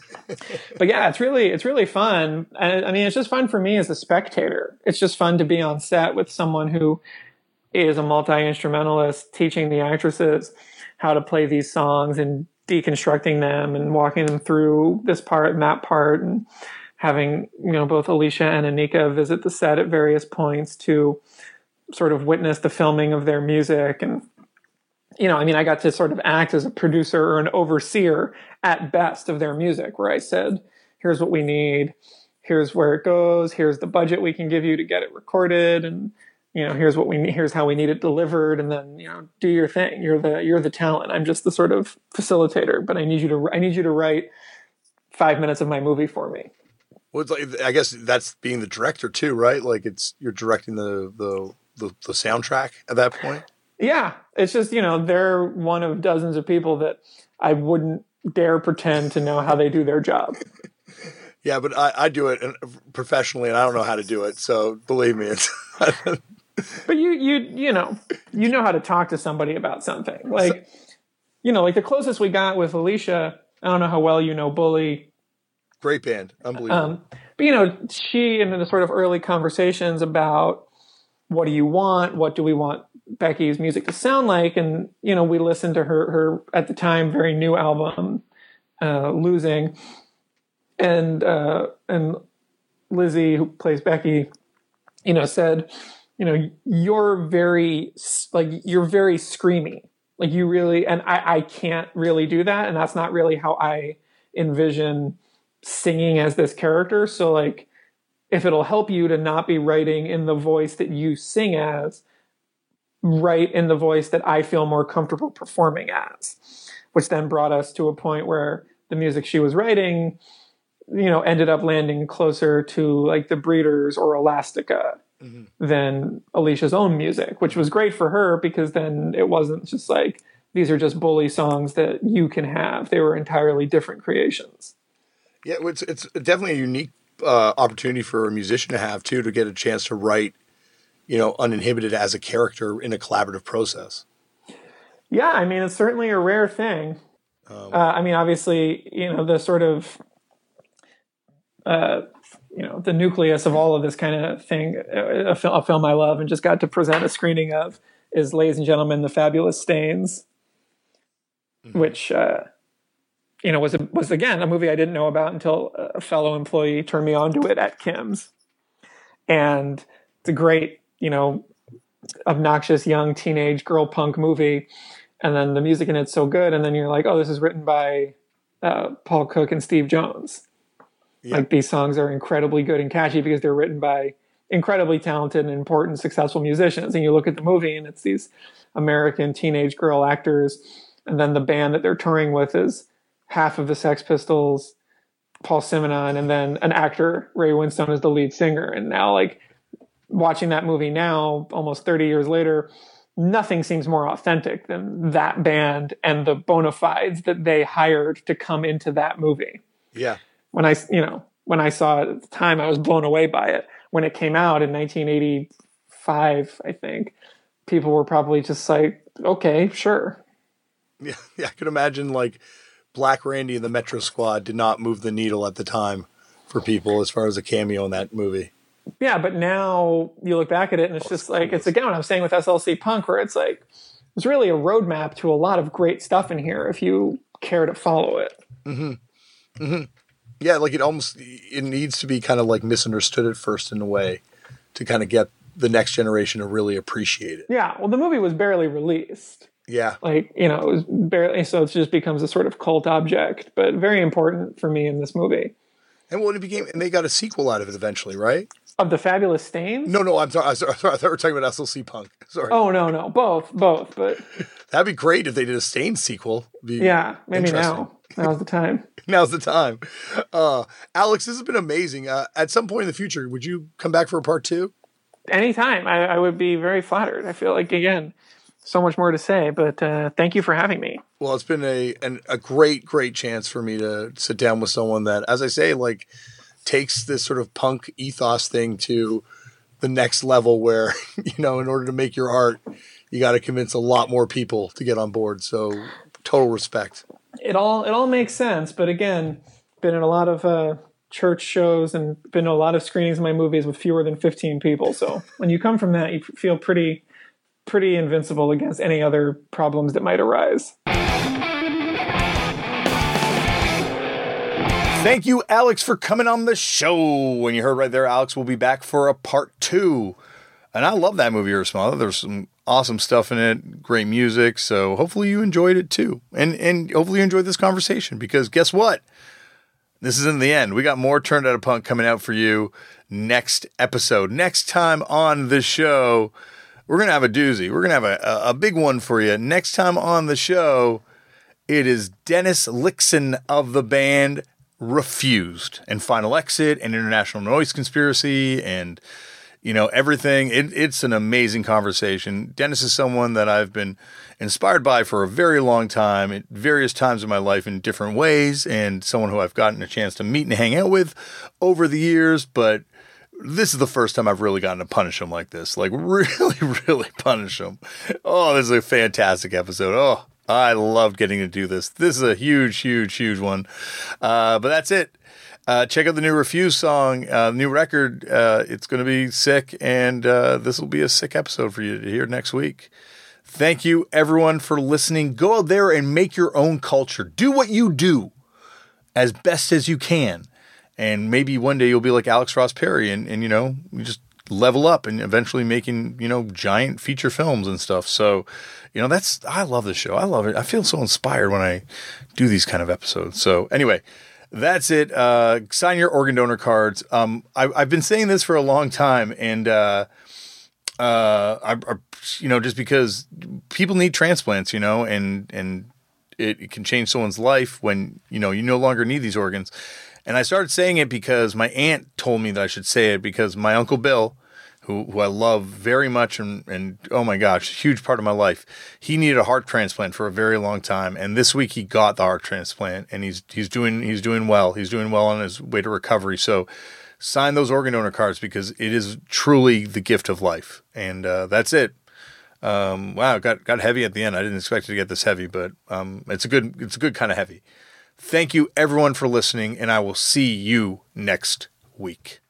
But yeah, it's really, it's really fun. And I mean, it's just fun for me as a spectator. It's just fun to be on set with someone who is a multi-instrumentalist, teaching the actresses how to play these songs and deconstructing them and walking them through this part and that part, and having, you know, both Alicia and Anika visit the set at various points to sort of witness the filming of their music. And you know, I mean, I got to sort of act as a producer or an overseer at best of their music, where I said, here's what we need. Here's where it goes. Here's the budget we can give you to get it recorded. And, you know, here's what we need. Here's how we need it delivered. And then, you know, do your thing. You're the, you're the talent. I'm just the sort of facilitator, but I need you to, I need you to write five minutes of my movie for me. Well, it's like, I guess that's being the director too, right? Like it's, you're directing the, the, the, the soundtrack at that point. Yeah, it's just, you know, they're one of dozens of people that I wouldn't dare pretend to know how they do their job. Yeah, but I, I do it professionally, and I don't know how to do it. So believe me, it's. But you, you, you know, you know how to talk to somebody about something. Like, you know, like the closest we got with Alicia. I don't know how well you know Bully. Great band, unbelievable. Um, but you know, she in the sort of early conversations about what do you want, what do we want Becky's music to sound like, and you know, we listened to her her at the time very new album, uh, Losing, and uh, and Lizzie, who plays Becky, you know, said, you know, you're very like you're very screamy, like you really, and I I can't really do that, and that's not really how I envision singing as this character. So like, if it'll help you to not be writing in the voice that you sing as, write in the voice that I feel more comfortable performing as, which then brought us to a point where the music she was writing, you know, ended up landing closer to like the Breeders or Elastica mm-hmm. than Alicia's own music, which was great for her because then it wasn't just like, these are just Bully songs that you can have. They were entirely different creations. Yeah, it's it's definitely a unique uh, opportunity for a musician to have too, to get a chance to write, you know, uninhibited as a character in a collaborative process. Yeah, I mean, it's certainly a rare thing. Um, uh, I mean, obviously, you know, the sort of, uh, you know, the nucleus of all of this kind of thing, a, fil- a film I love and just got to present a screening of, is Ladies and Gentlemen, The Fabulous Stains, mm-hmm. which, uh, you know, was, a, was again, a movie I didn't know about until a fellow employee turned me on to it at Kim's. And it's a great, you know, obnoxious young teenage girl punk movie. And then the music in it's so good. And then you're like, oh, this is written by uh, Paul Cook and Steve Jones. Yeah. Like these songs are incredibly good and catchy because they're written by incredibly talented and important, successful musicians. And you look at the movie and it's these American teenage girl actors. And then the band that they're touring with is half of the Sex Pistols, Paul Simonon, and then an actor, Ray Winstone, is the lead singer. And now, like, watching that movie now, almost thirty years later, nothing seems more authentic than that band and the bona fides that they hired to come into that movie. Yeah. When I, you know, when I saw it at the time, I was blown away by it. When it came out in nineteen eighty-five, I think, people were probably just like, okay, sure. Yeah, yeah, I could imagine, like, Black Randy and the Metro Squad did not move the needle at the time for people as far as a cameo in that movie. Yeah, but now you look back at it and it's just like, it's again what I'm saying with S L C Punk, where it's like, it's really a roadmap to a lot of great stuff in here if you care to follow it. Mm-hmm. Mm-hmm. Yeah, like it almost, it needs to be kind of like misunderstood at first in a way to kind of get the next generation to really appreciate it. Yeah, well, the movie was barely released. Yeah. Like, you know, it was barely, so it just becomes a sort of cult object, but very important for me in this movie. And well, it became, and they got a sequel out of it eventually, right? Of the Fabulous Stains? No, no, I'm sorry. I'm sorry. I thought we were talking about S L C Punk. Sorry. Oh, no, no. Both, both. But that'd be great if they did a Stains sequel. Be yeah, maybe now. Now's the time. Now's the time. Uh, Alex, this has been amazing. Uh, at some point in the future, would you come back for a part two? Anytime. I, I would be very flattered. I feel like, again, so much more to say, but uh, thank you for having me. Well, it's been a an, a great, great chance for me to sit down with someone that, as I say, like, takes this sort of punk ethos thing to the next level where, you know, in order to make your art, you got to convince a lot more people to get on board. So total respect. It all, it all makes sense. But again, been in a lot of uh, church shows and been to a lot of screenings of my movies with fewer than fifteen people. So when you come from that, you feel pretty, pretty invincible against any other problems that might arise. Thank you, Alex, for coming on the show. And you heard right there, Alex will be back for a part two. And I love that movie, Earth Small. There's some awesome stuff in it, great music. So hopefully you enjoyed it too. And and hopefully you enjoyed this conversation, because guess what? This isn't the end. We got more Turned Out a Punk coming out for you next episode. Next time on the show, we're going to have a doozy. We're going to have a, a big one for you. Next time on the show, it is Dennis Lyxzén of the band Refused, and Final Exit, and International Noise Conspiracy, and, you know, everything. It, it's an amazing conversation. Dennis is someone that I've been inspired by for a very long time, at various times in my life in different ways, and someone who I've gotten a chance to meet and hang out with over the years, but this is the first time I've really gotten to punish him like this. Like, really, really punish him. Oh, this is a fantastic episode. Oh, I loved getting to do this. This is a huge, huge, huge one. Uh, but that's it. Uh, check out the new Refused song, uh, new record. Uh, it's going to be sick, and uh, this will be a sick episode for you to hear next week. Thank you, everyone, for listening. Go out there and make your own culture. Do what you do as best as you can. And maybe one day you'll be like Alex Ross Perry and, and, you know, you just level up and eventually making, you know, giant feature films and stuff. So, you know, that's, I love this show. I love it. I feel so inspired when I do these kind of episodes. So anyway, that's it. Uh, sign your organ donor cards. Um, I, I've been saying this for a long time, and, uh, uh, I, I, you know, just because people need transplants, you know, and, and it, it can change someone's life when, you know, you no longer need these organs. And I started saying it because my aunt told me that I should say it, because my Uncle Bill, who who I love very much, and, and oh my gosh, huge part of my life, he needed a heart transplant for a very long time. And this week he got the heart transplant, and he's he's doing he's doing well. He's doing well on his way to recovery. So sign those organ donor cards, because it is truly the gift of life. And uh, that's it. Um, wow, it got got heavy at the end. I didn't expect it to get this heavy, but um, it's a good it's a good kind of heavy. Thank you, everyone, for listening, and I will see you next week.